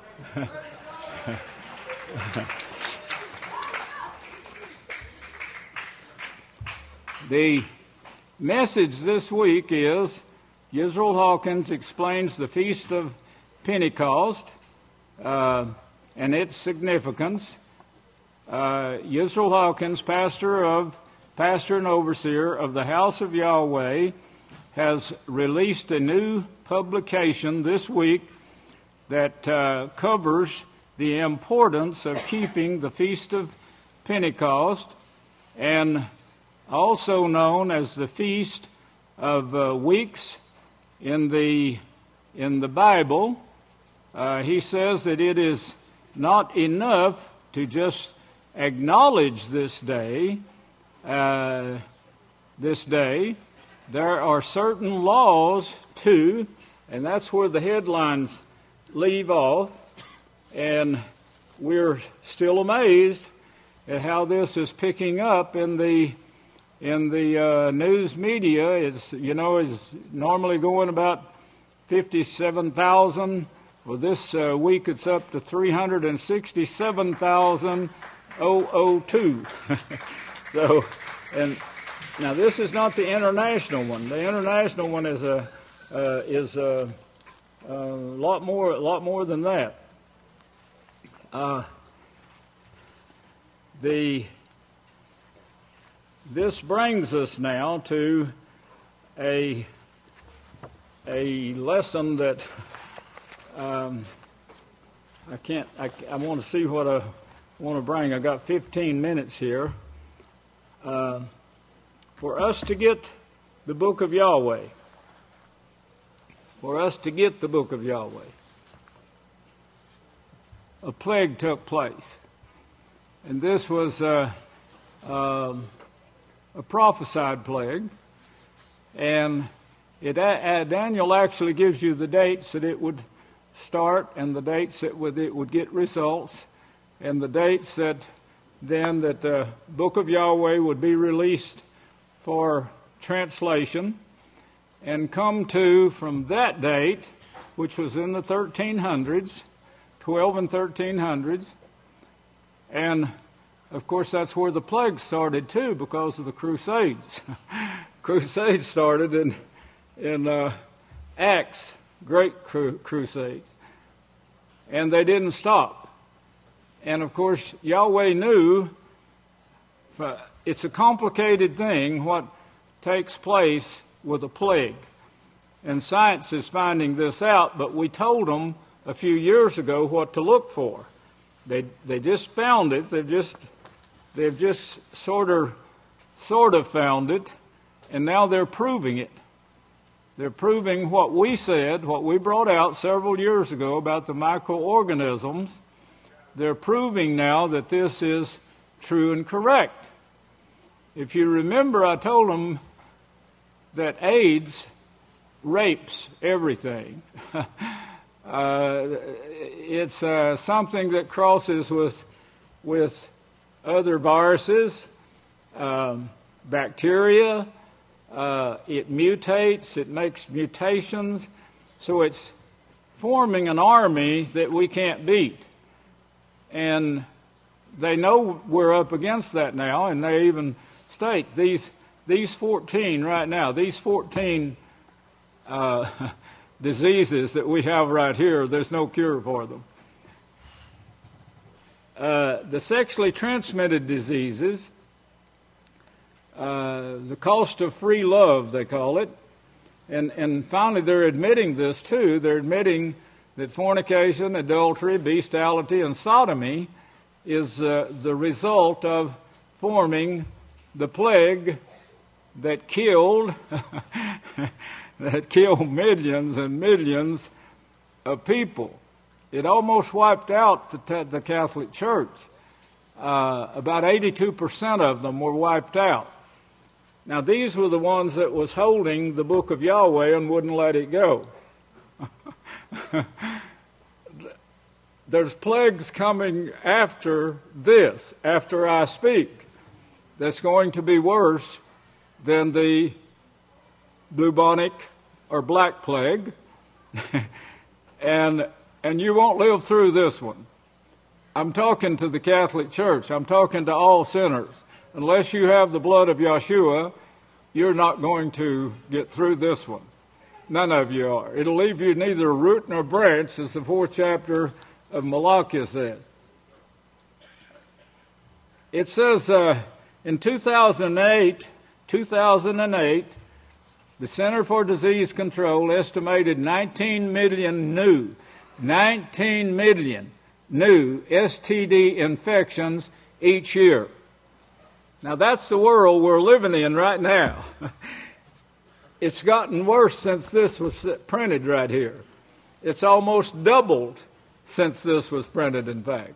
The message this week is Yisrael Hawkins explains the Feast of Pentecost uh, and its significance. Uh, Yisrael Hawkins, pastor of pastor and overseer of the House of Yahweh, has released a new publication this week that uh, covers the importance of keeping the Feast of Pentecost and also known as the Feast of uh, Weeks in the in the Bible. Uh, he says that it is not enough to just acknowledge this day. Uh, this day, there are certain laws too, and that's where the headlines leave off. And we're still amazed at how this is picking up in the in the uh, news media. Is you know is normally going about fifty-seven thousand. Well, this uh, week it's up to three hundred sixty-seven thousand two. So, and now this is not the international one. The international one is a uh, is a, a lot more a lot more than that. Uh, the this brings us now to a a lesson that um, I can't. I, I want to see what I want to bring. I got fifteen minutes here. Uh, for us to get the book of Yahweh, for us to get the book of Yahweh, a plague took place. And this was a, a, a prophesied plague. And it, uh, Daniel actually gives you the dates that it would start and the dates that would, it would get results and the dates that then that the book of Yahweh would be released for translation and come to from that date, which was in the thirteen hundreds, twelve and thirteen hundreds. And, of course, that's where the plague started, too, because of the Crusades. Crusades started in, in uh, Acts, great cru- crusades. And they didn't stop. And, of course, Yahweh knew uh, it's a complicated thing what takes place with a plague. And science is finding this out, but we told them a few years ago what to look for. They they just found it. They've just they've just sort of sort of found it, and now they're proving it. They're proving what we said, what we brought out several years ago about the microorganisms. They're proving now that this is true and correct. If you remember, I told them that AIDS rapes everything. uh, it's uh, something that crosses with with other viruses, um, bacteria. Uh, it mutates. It makes mutations. So it's forming an army that we can't beat. And they know we're up against that now, and they even state these these fourteen right now, these fourteen uh, diseases that we have right here, there's no cure for them. Uh, the sexually transmitted diseases, uh, the cost of free love, they call it. And, and finally, they're admitting this too. They're admitting that fornication, adultery, bestiality, and sodomy is uh, the result of forming the plague that killed that killed millions and millions of people. It almost wiped out the, the Catholic Church. Uh, about eighty-two percent of them were wiped out. Now, these were the ones that was holding the book of Yahweh and wouldn't let it go. There's plagues coming after this, after I speak, that's going to be worse than the bubonic or black plague. and and you won't live through this one. I'm talking to the Catholic Church. I'm talking to all sinners. Unless you have the blood of Yeshua, you're not going to get through this one. None of you are. It'll leave you neither a root nor branch, as the fourth chapter of Malachi said. It says uh, in two thousand eight, two thousand eight, the Center for Disease Control estimated nineteen million new, nineteen million new S T D infections each year. Now, that's the world we're living in right now. It's gotten worse since this was printed right here. It's almost doubled since this was printed, in fact.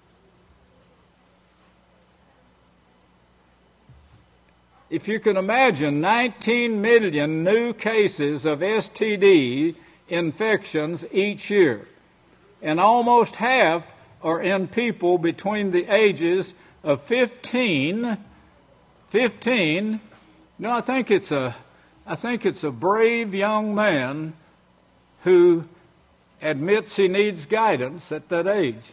If you can imagine nineteen million new cases of S T D infections each year, and almost half are in people between the ages of fifteen, fifteen. No, I think it's a, I think it's a brave young man who admits he needs guidance at that age.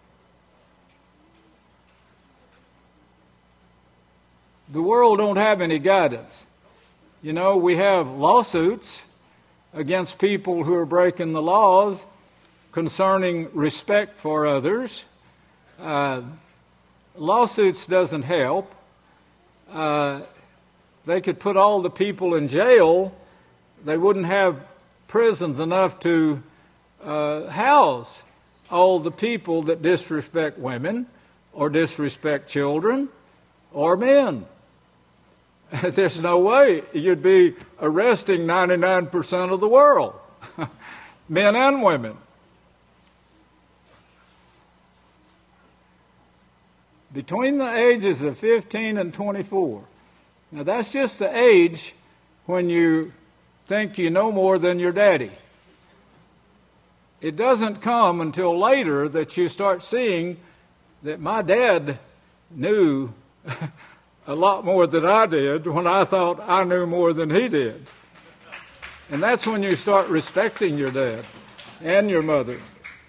The world don't have any guidance. You know, we have lawsuits against people who are breaking the laws concerning respect for others. Uh, lawsuits doesn't help. Uh, they could put all the people in jail. They wouldn't have prisons enough to uh, house all the people that disrespect women or disrespect children or men. There's no way you'd be arresting ninety-nine percent of the world, men and women. Between the ages of fifteen and twenty-four. Now, that's just the age when you think you know more than your daddy. It doesn't come until later that you start seeing that my dad knew a lot more than I did when I thought I knew more than he did. And that's when you start respecting your dad and your mother.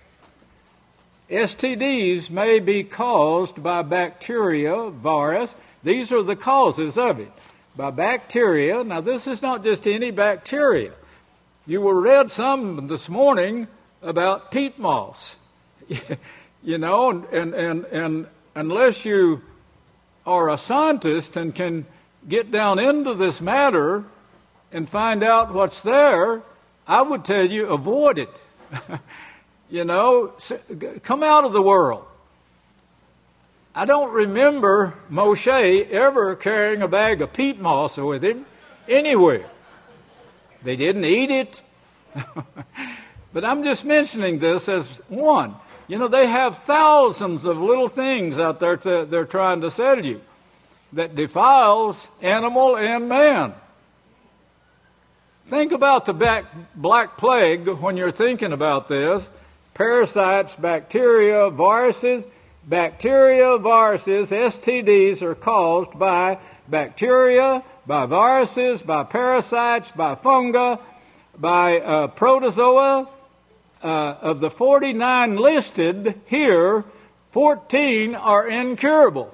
S T Ds may be caused by bacteria, virus. These are the causes of it. By bacteria. Now, this is not just any bacteria. You will read some this morning about peat moss. You know, and, and, and, and unless you are a scientist and can get down into this matter and find out what's there, I would tell you, avoid it. You know, come out of the world. I don't remember Moshe ever carrying a bag of peat moss with him anywhere. They didn't eat it. But I'm just mentioning this as one. You know, they have thousands of little things out there to, they're trying to sell you that defiles animal and man. Think about the back, Black Plague when you're thinking about this. Parasites, bacteria, viruses. Bacteria, viruses, S T Ds are caused by bacteria, by viruses, by parasites, by fungi, by uh, protozoa. Uh, of the forty-nine listed here, fourteen are incurable.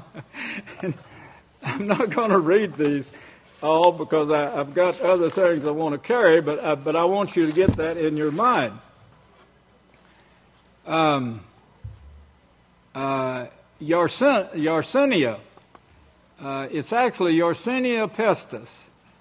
I'm not going to read these all because I, I've got other things I want to carry, but uh, but I want you to get that in your mind. Um, uh, Yersin- Yersinia, uh, it's actually Yersinia pestis.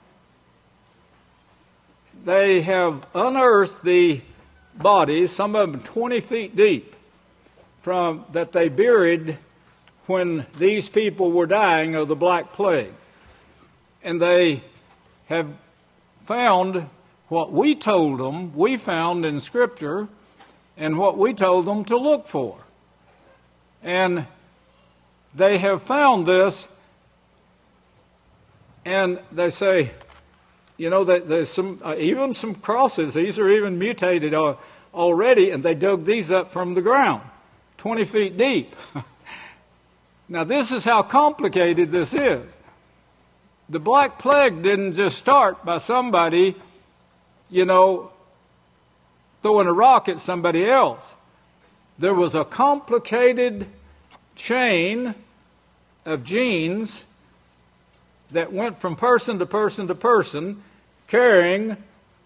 They have unearthed the bodies, some of them twenty feet deep, from that they buried when these people were dying of the Black Plague. And they have found what we told them, we found in Scripture, and what we told them to look for. And they have found this, and they say, you know, that there's some, uh, even some crosses, these are even mutated uh, already, and they dug these up from the ground, twenty feet deep. Now, this is how complicated this is. The Black Plague didn't just start by somebody, you know, throwing a rock at somebody else. There was a complicated chain of genes that went from person to person to person, carrying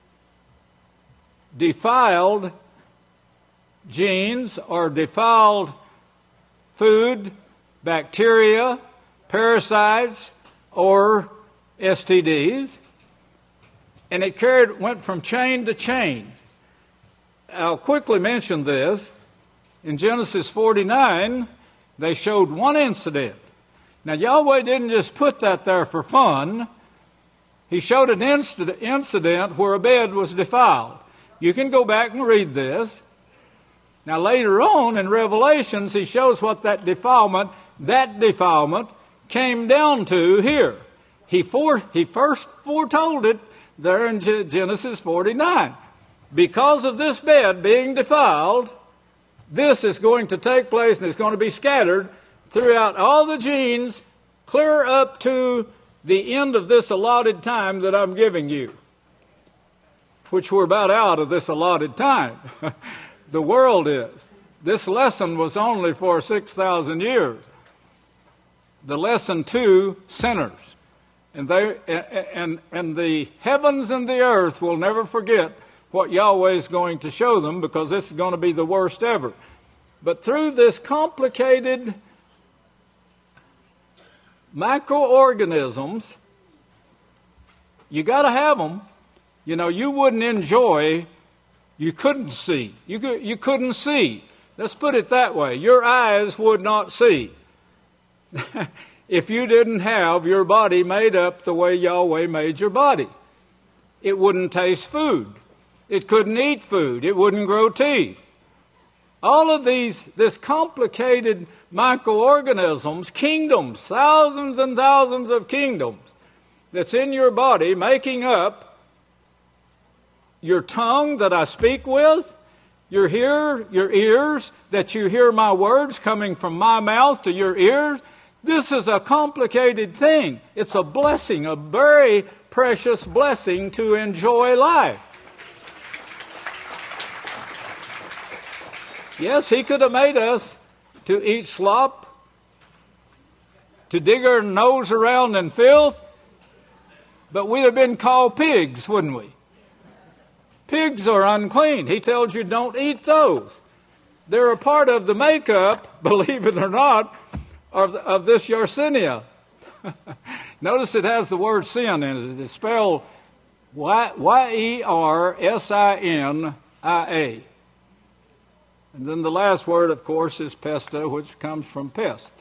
defiled genes or defiled food, bacteria, parasites, or S T Ds. And it carried, went from chain to chain. I'll quickly mention this. In Genesis forty-nine, they showed one incident Now, Yahweh didn't just put that there for fun. He showed an incident, incident where a bed was defiled. You can go back and read this. Now, later on in Revelations, he shows what that defilement, that defilement came down to here. He, for, he first foretold it there in Genesis forty-nine. Because of this bed being defiled, this is going to take place and it's going to be scattered throughout all the genes clear up to the end of this allotted time that I'm giving you, which we're about out of this allotted time. The world is. This lesson was only for six thousand years. The lesson to sinners. And they and and the heavens and the earth will never forget what Yahweh is going to show them, because this is going to be the worst ever. But through this complicated microorganisms, you got to have them. You know, you wouldn't enjoy, you couldn't see. You could, you couldn't see. Let's put it that way. Your eyes would not see if you didn't have your body made up the way Yahweh made your body. It wouldn't taste food. It couldn't eat food. It wouldn't grow teeth. All of these, this complicated microorganisms, kingdoms, thousands and thousands of kingdoms that's in your body making up your tongue that I speak with, your hear, your ears, that you hear my words coming from my mouth to your ears. This is a complicated thing. It's a blessing, a very precious blessing to enjoy life. Yes, he could have made us to eat slop, to dig our nose around in filth, but we'd have been called pigs, wouldn't we? Pigs are unclean. He tells you don't eat those. They're a part of the makeup, believe it or not, of, of this Yersinia. Notice it has the word sin in it. It's spelled Y E R S I N I A. And then the last word, of course, is pesta, which comes from pest.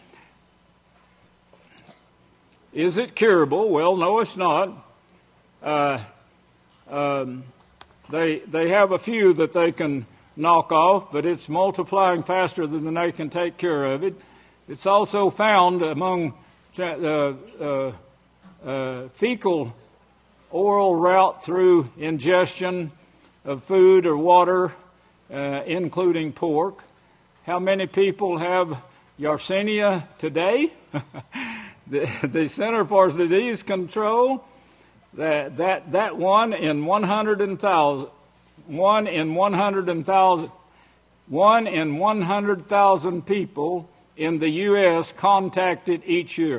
Is it curable? Well, no, it's not. Uh, um, they they have a few that they can knock off, but it's multiplying faster than they can take care of it. It's also found among uh, uh, uh, fecal oral route through ingestion of food or water, Uh, including pork. How many people have Yersinia today? the, the Center for Disease Control, that that that one in one hundred thousand, one in one hundred thousand, one in one hundred thousand people in the U S contacted each year.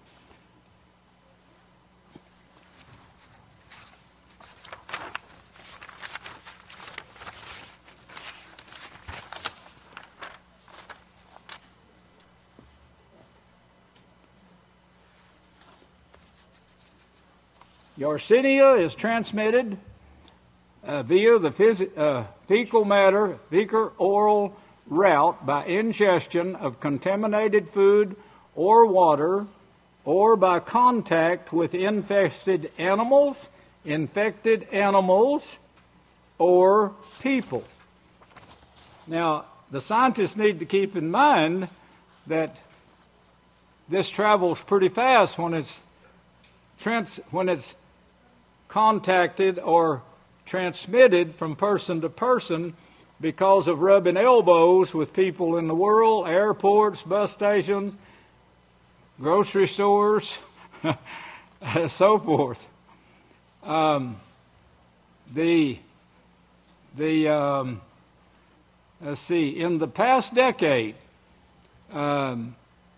Yersinia is transmitted uh, via the phys- uh, fecal matter, fecal oral route by ingestion of contaminated food or water, or by contact with infested animals, infected animals, or people. Now, the scientists need to keep in mind that this travels pretty fast when it's trans- when it's contacted or transmitted from person to person because of rubbing elbows with people in the world, airports, bus stations, grocery stores, so forth. Um, the the um, let's see, in the past decade, um,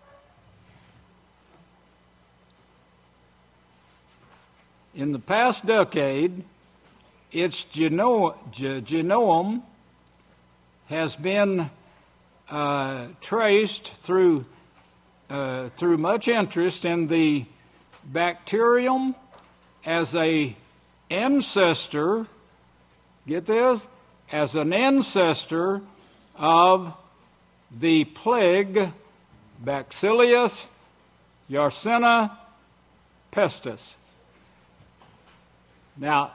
In the past decade, its geno- g- genome has been uh, traced through uh, through much interest in the bacterium as a ancestor. Get this? As an ancestor of the plague Bacillus Yersinia pestis. Now,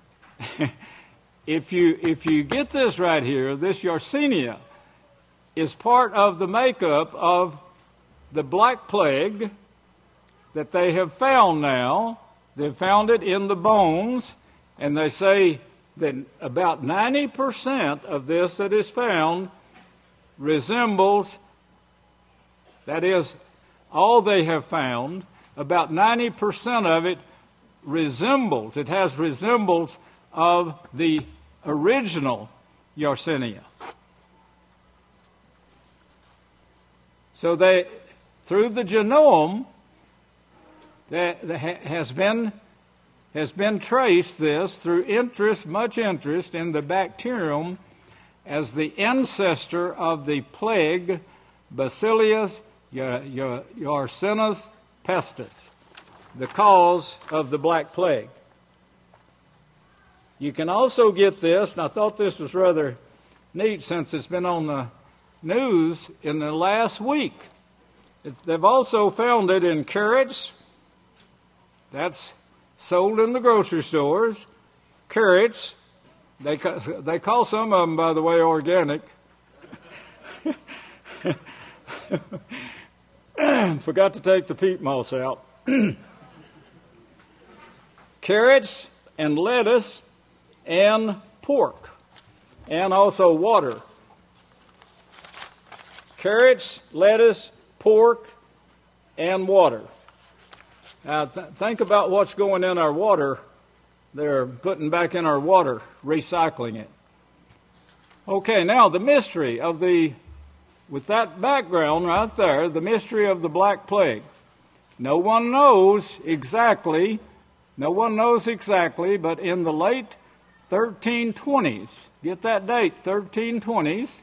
if you if you get this right here, this Yersinia is part of the makeup of the Black Plague that they have found now. They've found it in the bones, and they say that about ninety percent of this that is found resembles, that is, all they have found, about ninety percent of it resembles, it has resemblance of the original Yersinia. So they, through the genome, that has been has been traced, this through interest, much interest in the bacterium as the ancestor of the plague Bacillus Yersinia pestis, the cause of the Black Plague. You can also get this, and I thought this was rather neat since it's been on the news in the last week. They've also found it in carrots. That's sold in the grocery stores. Carrots. They, they call some of them, by the way, organic. Forgot to take the peat moss out. Carrots and lettuce and pork, and also water. Carrots, lettuce, pork, and water. Now, th- think about what's going in our water. They're putting back in our water, recycling it. Okay, now the mystery of the, with that background right there, the mystery of the Black Plague. No one knows exactly, no one knows exactly, but in the late thirteen twenties, get that date, thirteen twenties,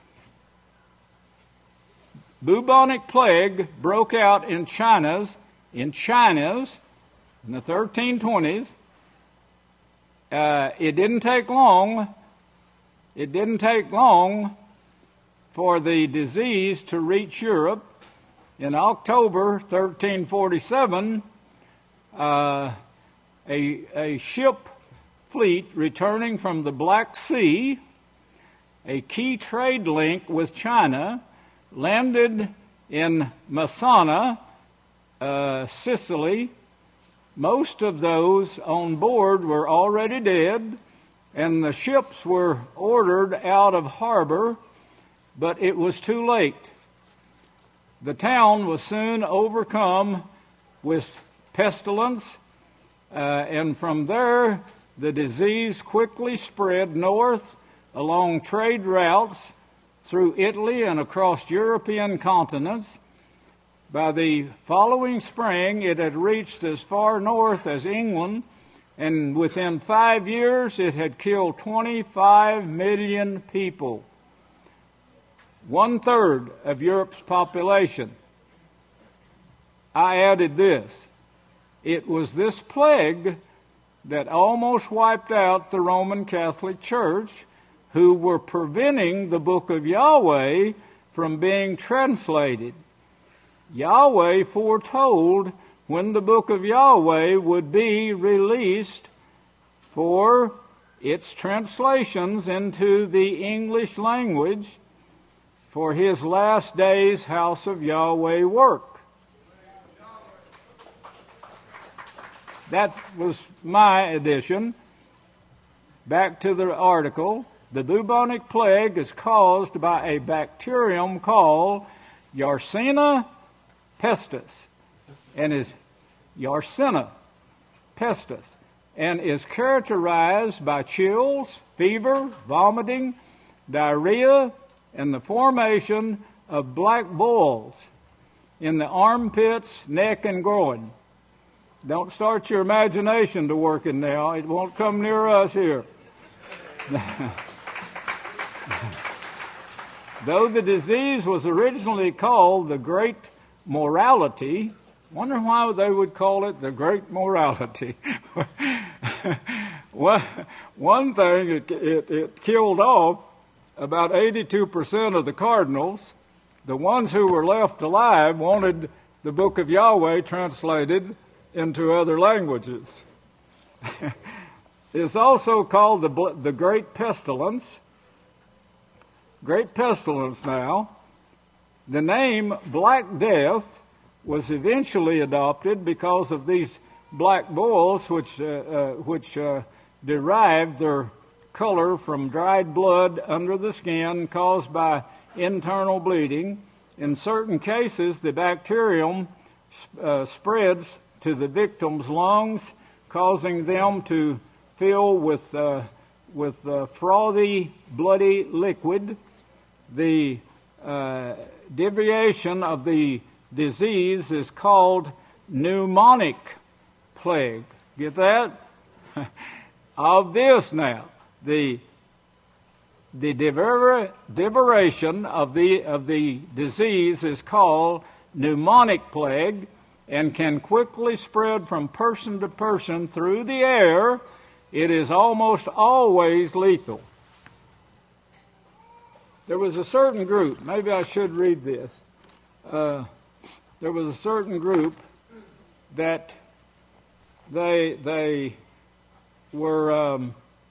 bubonic plague broke out in China's, in China's, in the thirteen twenties. Uh, it didn't take long, it didn't take long for the disease to reach Europe. In October thirteen forty-seven, uh, a, a ship fleet returning from the Black Sea, a key trade link with China, landed in Messana, uh, Sicily. Most of those on board were already dead, and the ships were ordered out of harbor, but it was too late. The town was soon overcome with pestilence, uh, and from there the disease quickly spread north along trade routes through Italy and across European continents. By the following spring, it had reached as far north as England, and within five years it had killed twenty-five million people, one-third of Europe's population. I added this. It was this plague that almost wiped out the Roman Catholic Church, who were preventing the book of Yahweh from being translated. Yahweh foretold when the book of Yahweh would be released for its translations into the English language for his last days House of Yahweh work. That was my addition. Back to the article. The bubonic plague is caused by a bacterium called Yersinia pestis, and is Yersinia pestis, and is characterized by chills, fever, vomiting, diarrhea, and the formation of black boils in the armpits, neck, and groin. Don't start your imagination to working now. It won't come near us here. Though the disease was originally called the Great Morality, wonder why they would call it the Great Morality. One thing, it, it, it killed off about eighty-two percent of the cardinals. The ones who were left alive wanted the book of Yahweh translated into other languages. It's also called the, the Great Pestilence. Great Pestilence now. The name Black Death was eventually adopted because of these black boils, which, uh, uh, which uh, derived their color from dried blood under the skin caused by internal bleeding. In certain cases, the bacterium uh, spreads to the victim's lungs, causing them to fill with, uh, with uh, frothy, bloody liquid. The uh, deviation of the disease is called pneumonic plague. Get that? Of this now, the the deviation of the of the disease is called pneumonic plague, and can quickly spread from person to person through the air. It is almost always lethal. There was a certain group, maybe I should read this. Uh, there was a certain group that they they were um,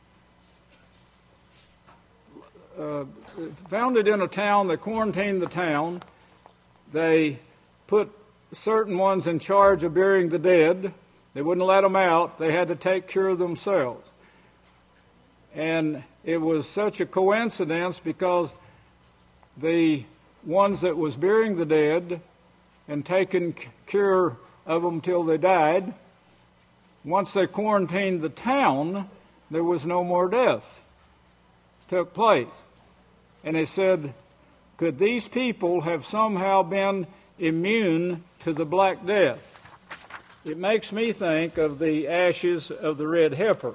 uh, founded in a town. They quarantined the town. They put certain ones in charge of burying the dead. They wouldn't let them out. They had to take care of themselves. And it was such a coincidence because the ones that was burying the dead and taking care of them till they died, once they quarantined the town, there was no more deaths took place. And they said, could these people have somehow been immune to the Black Death? It makes me think of the ashes of the red heifer.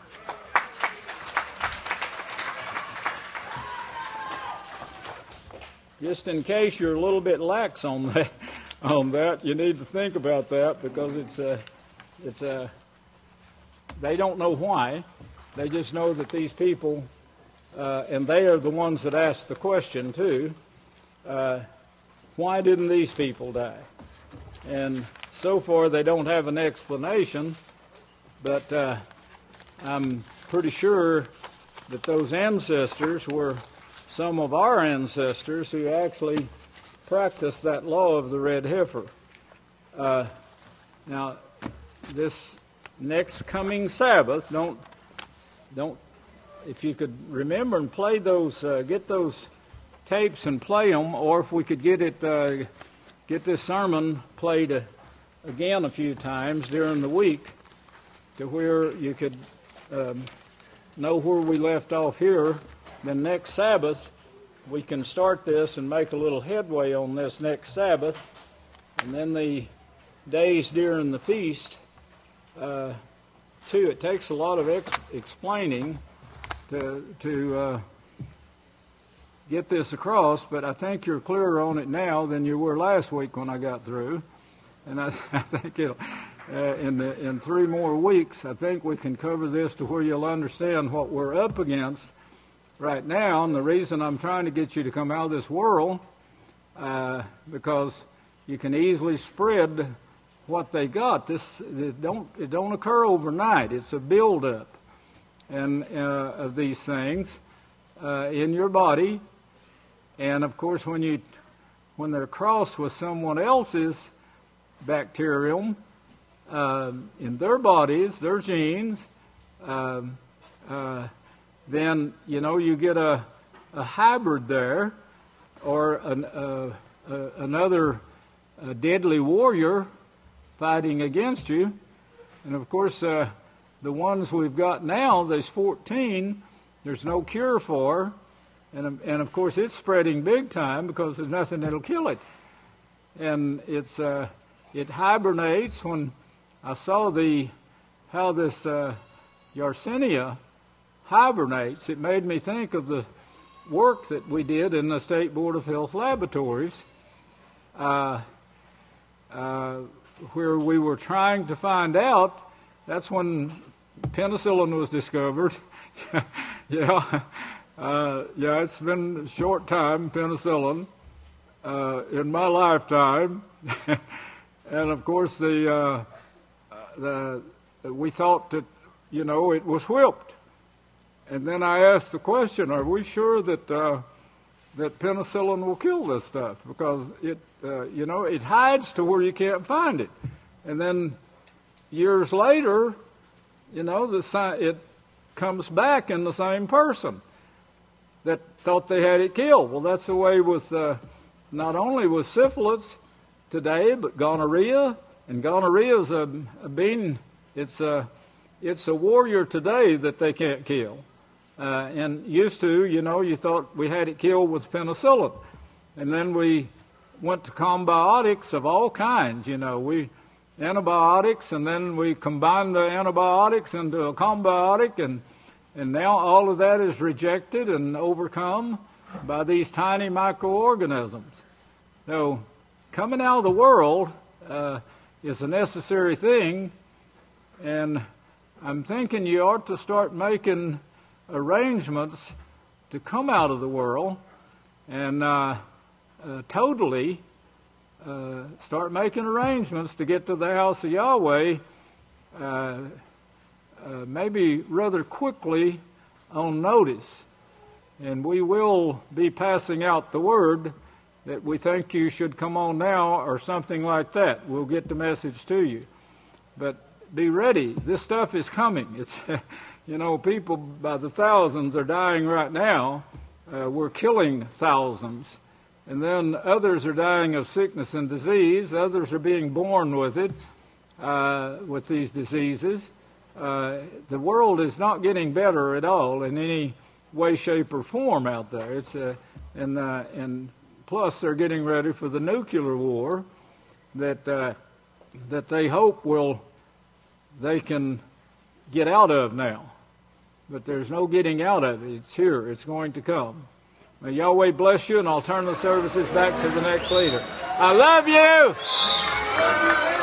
Just in case you're a little bit lax on that, on that, you need to think about that, because it's a, it's a. They don't know why. They just know that these people, uh, and they are the ones that ask the question too. Uh, why didn't these people die? And so far, they don't have an explanation. But uh, I'm pretty sure that those ancestors were some of our ancestors who actually practiced that law of the red heifer. Uh, now, this next coming Sabbath, don't, don't, if you could remember and play those, uh, get those tapes and play them, or if we could get it, uh, get this sermon played uh, again a few times during the week, to where you could um, know where we left off here. Then next Sabbath, we can start this and make a little headway on this next Sabbath. And then the days during the feast, uh, too, it takes a lot of ex- explaining to, to uh, get this across, but I think you're clearer on it now than you were last week when I got through. And I, I think it'll, uh, in, the, in three more weeks, I think we can cover this to where you'll understand what we're up against right now. And the reason I'm trying to get you to come out of this world, uh, because you can easily spread what they got. This it don't it don't occur overnight. It's a buildup and uh, of these things uh, in your body, and of course when you when they're crossed with someone else's bacterium uh, in their bodies, their genes, um, uh, then you know you get a a hybrid there, or an, uh, uh, another uh, deadly warrior fighting against you. And of course, uh, the ones we've got now, there's fourteen, there's no cure for, and and of course it's spreading big time because there's nothing that'll kill it. And it's uh, it hibernates. When I saw the how this uh, Yersinia hibernates, it made me think of the work that we did in the State Board of Health laboratories, uh, uh, where we were trying to find out. That's when penicillin was discovered. yeah, uh, yeah, it's been a short time, penicillin, uh, in my lifetime. and of course the uh, the we thought that, you know, it was whipped. And then I asked the question, are we sure that uh, that penicillin will kill this stuff? Because it, uh, you know, it hides to where you can't find it. And then years later, you know, the it comes back in the same person that thought they had it killed. Well, that's the way with uh, not only with syphilis today, but gonorrhea. And gonorrhea is a, a being, it's a, it's a warrior today that they can't kill. Uh, and used to, you know, you thought we had it killed with penicillin. And then we went to combiotics of all kinds, you know. We antibiotics, and then we combined the antibiotics into a combiotic, and and now all of that is rejected and overcome by these tiny microorganisms. So coming out of the world uh, is a necessary thing, and I'm thinking you ought to start making arrangements to come out of the world and uh, uh, totally uh, start making arrangements to get to the house of Yahweh, uh, uh, maybe rather quickly on notice. And we will be passing out the word that we think you should come on now or something like that. We'll get the message to you. But be ready. This stuff is coming. It's You know, people by the thousands are dying right now. Uh, we're killing thousands. And then others are dying of sickness and disease. Others are being born with it, uh, with these diseases. Uh, the world is not getting better at all in any way, shape, or form out there. It's a, and, uh, and plus they're getting ready for the nuclear war that, uh, that they hope will, they can get out of now. But there's no getting out of it. It's here. It's going to come. May Yahweh bless you, and I'll turn the services back to the next leader. I love you!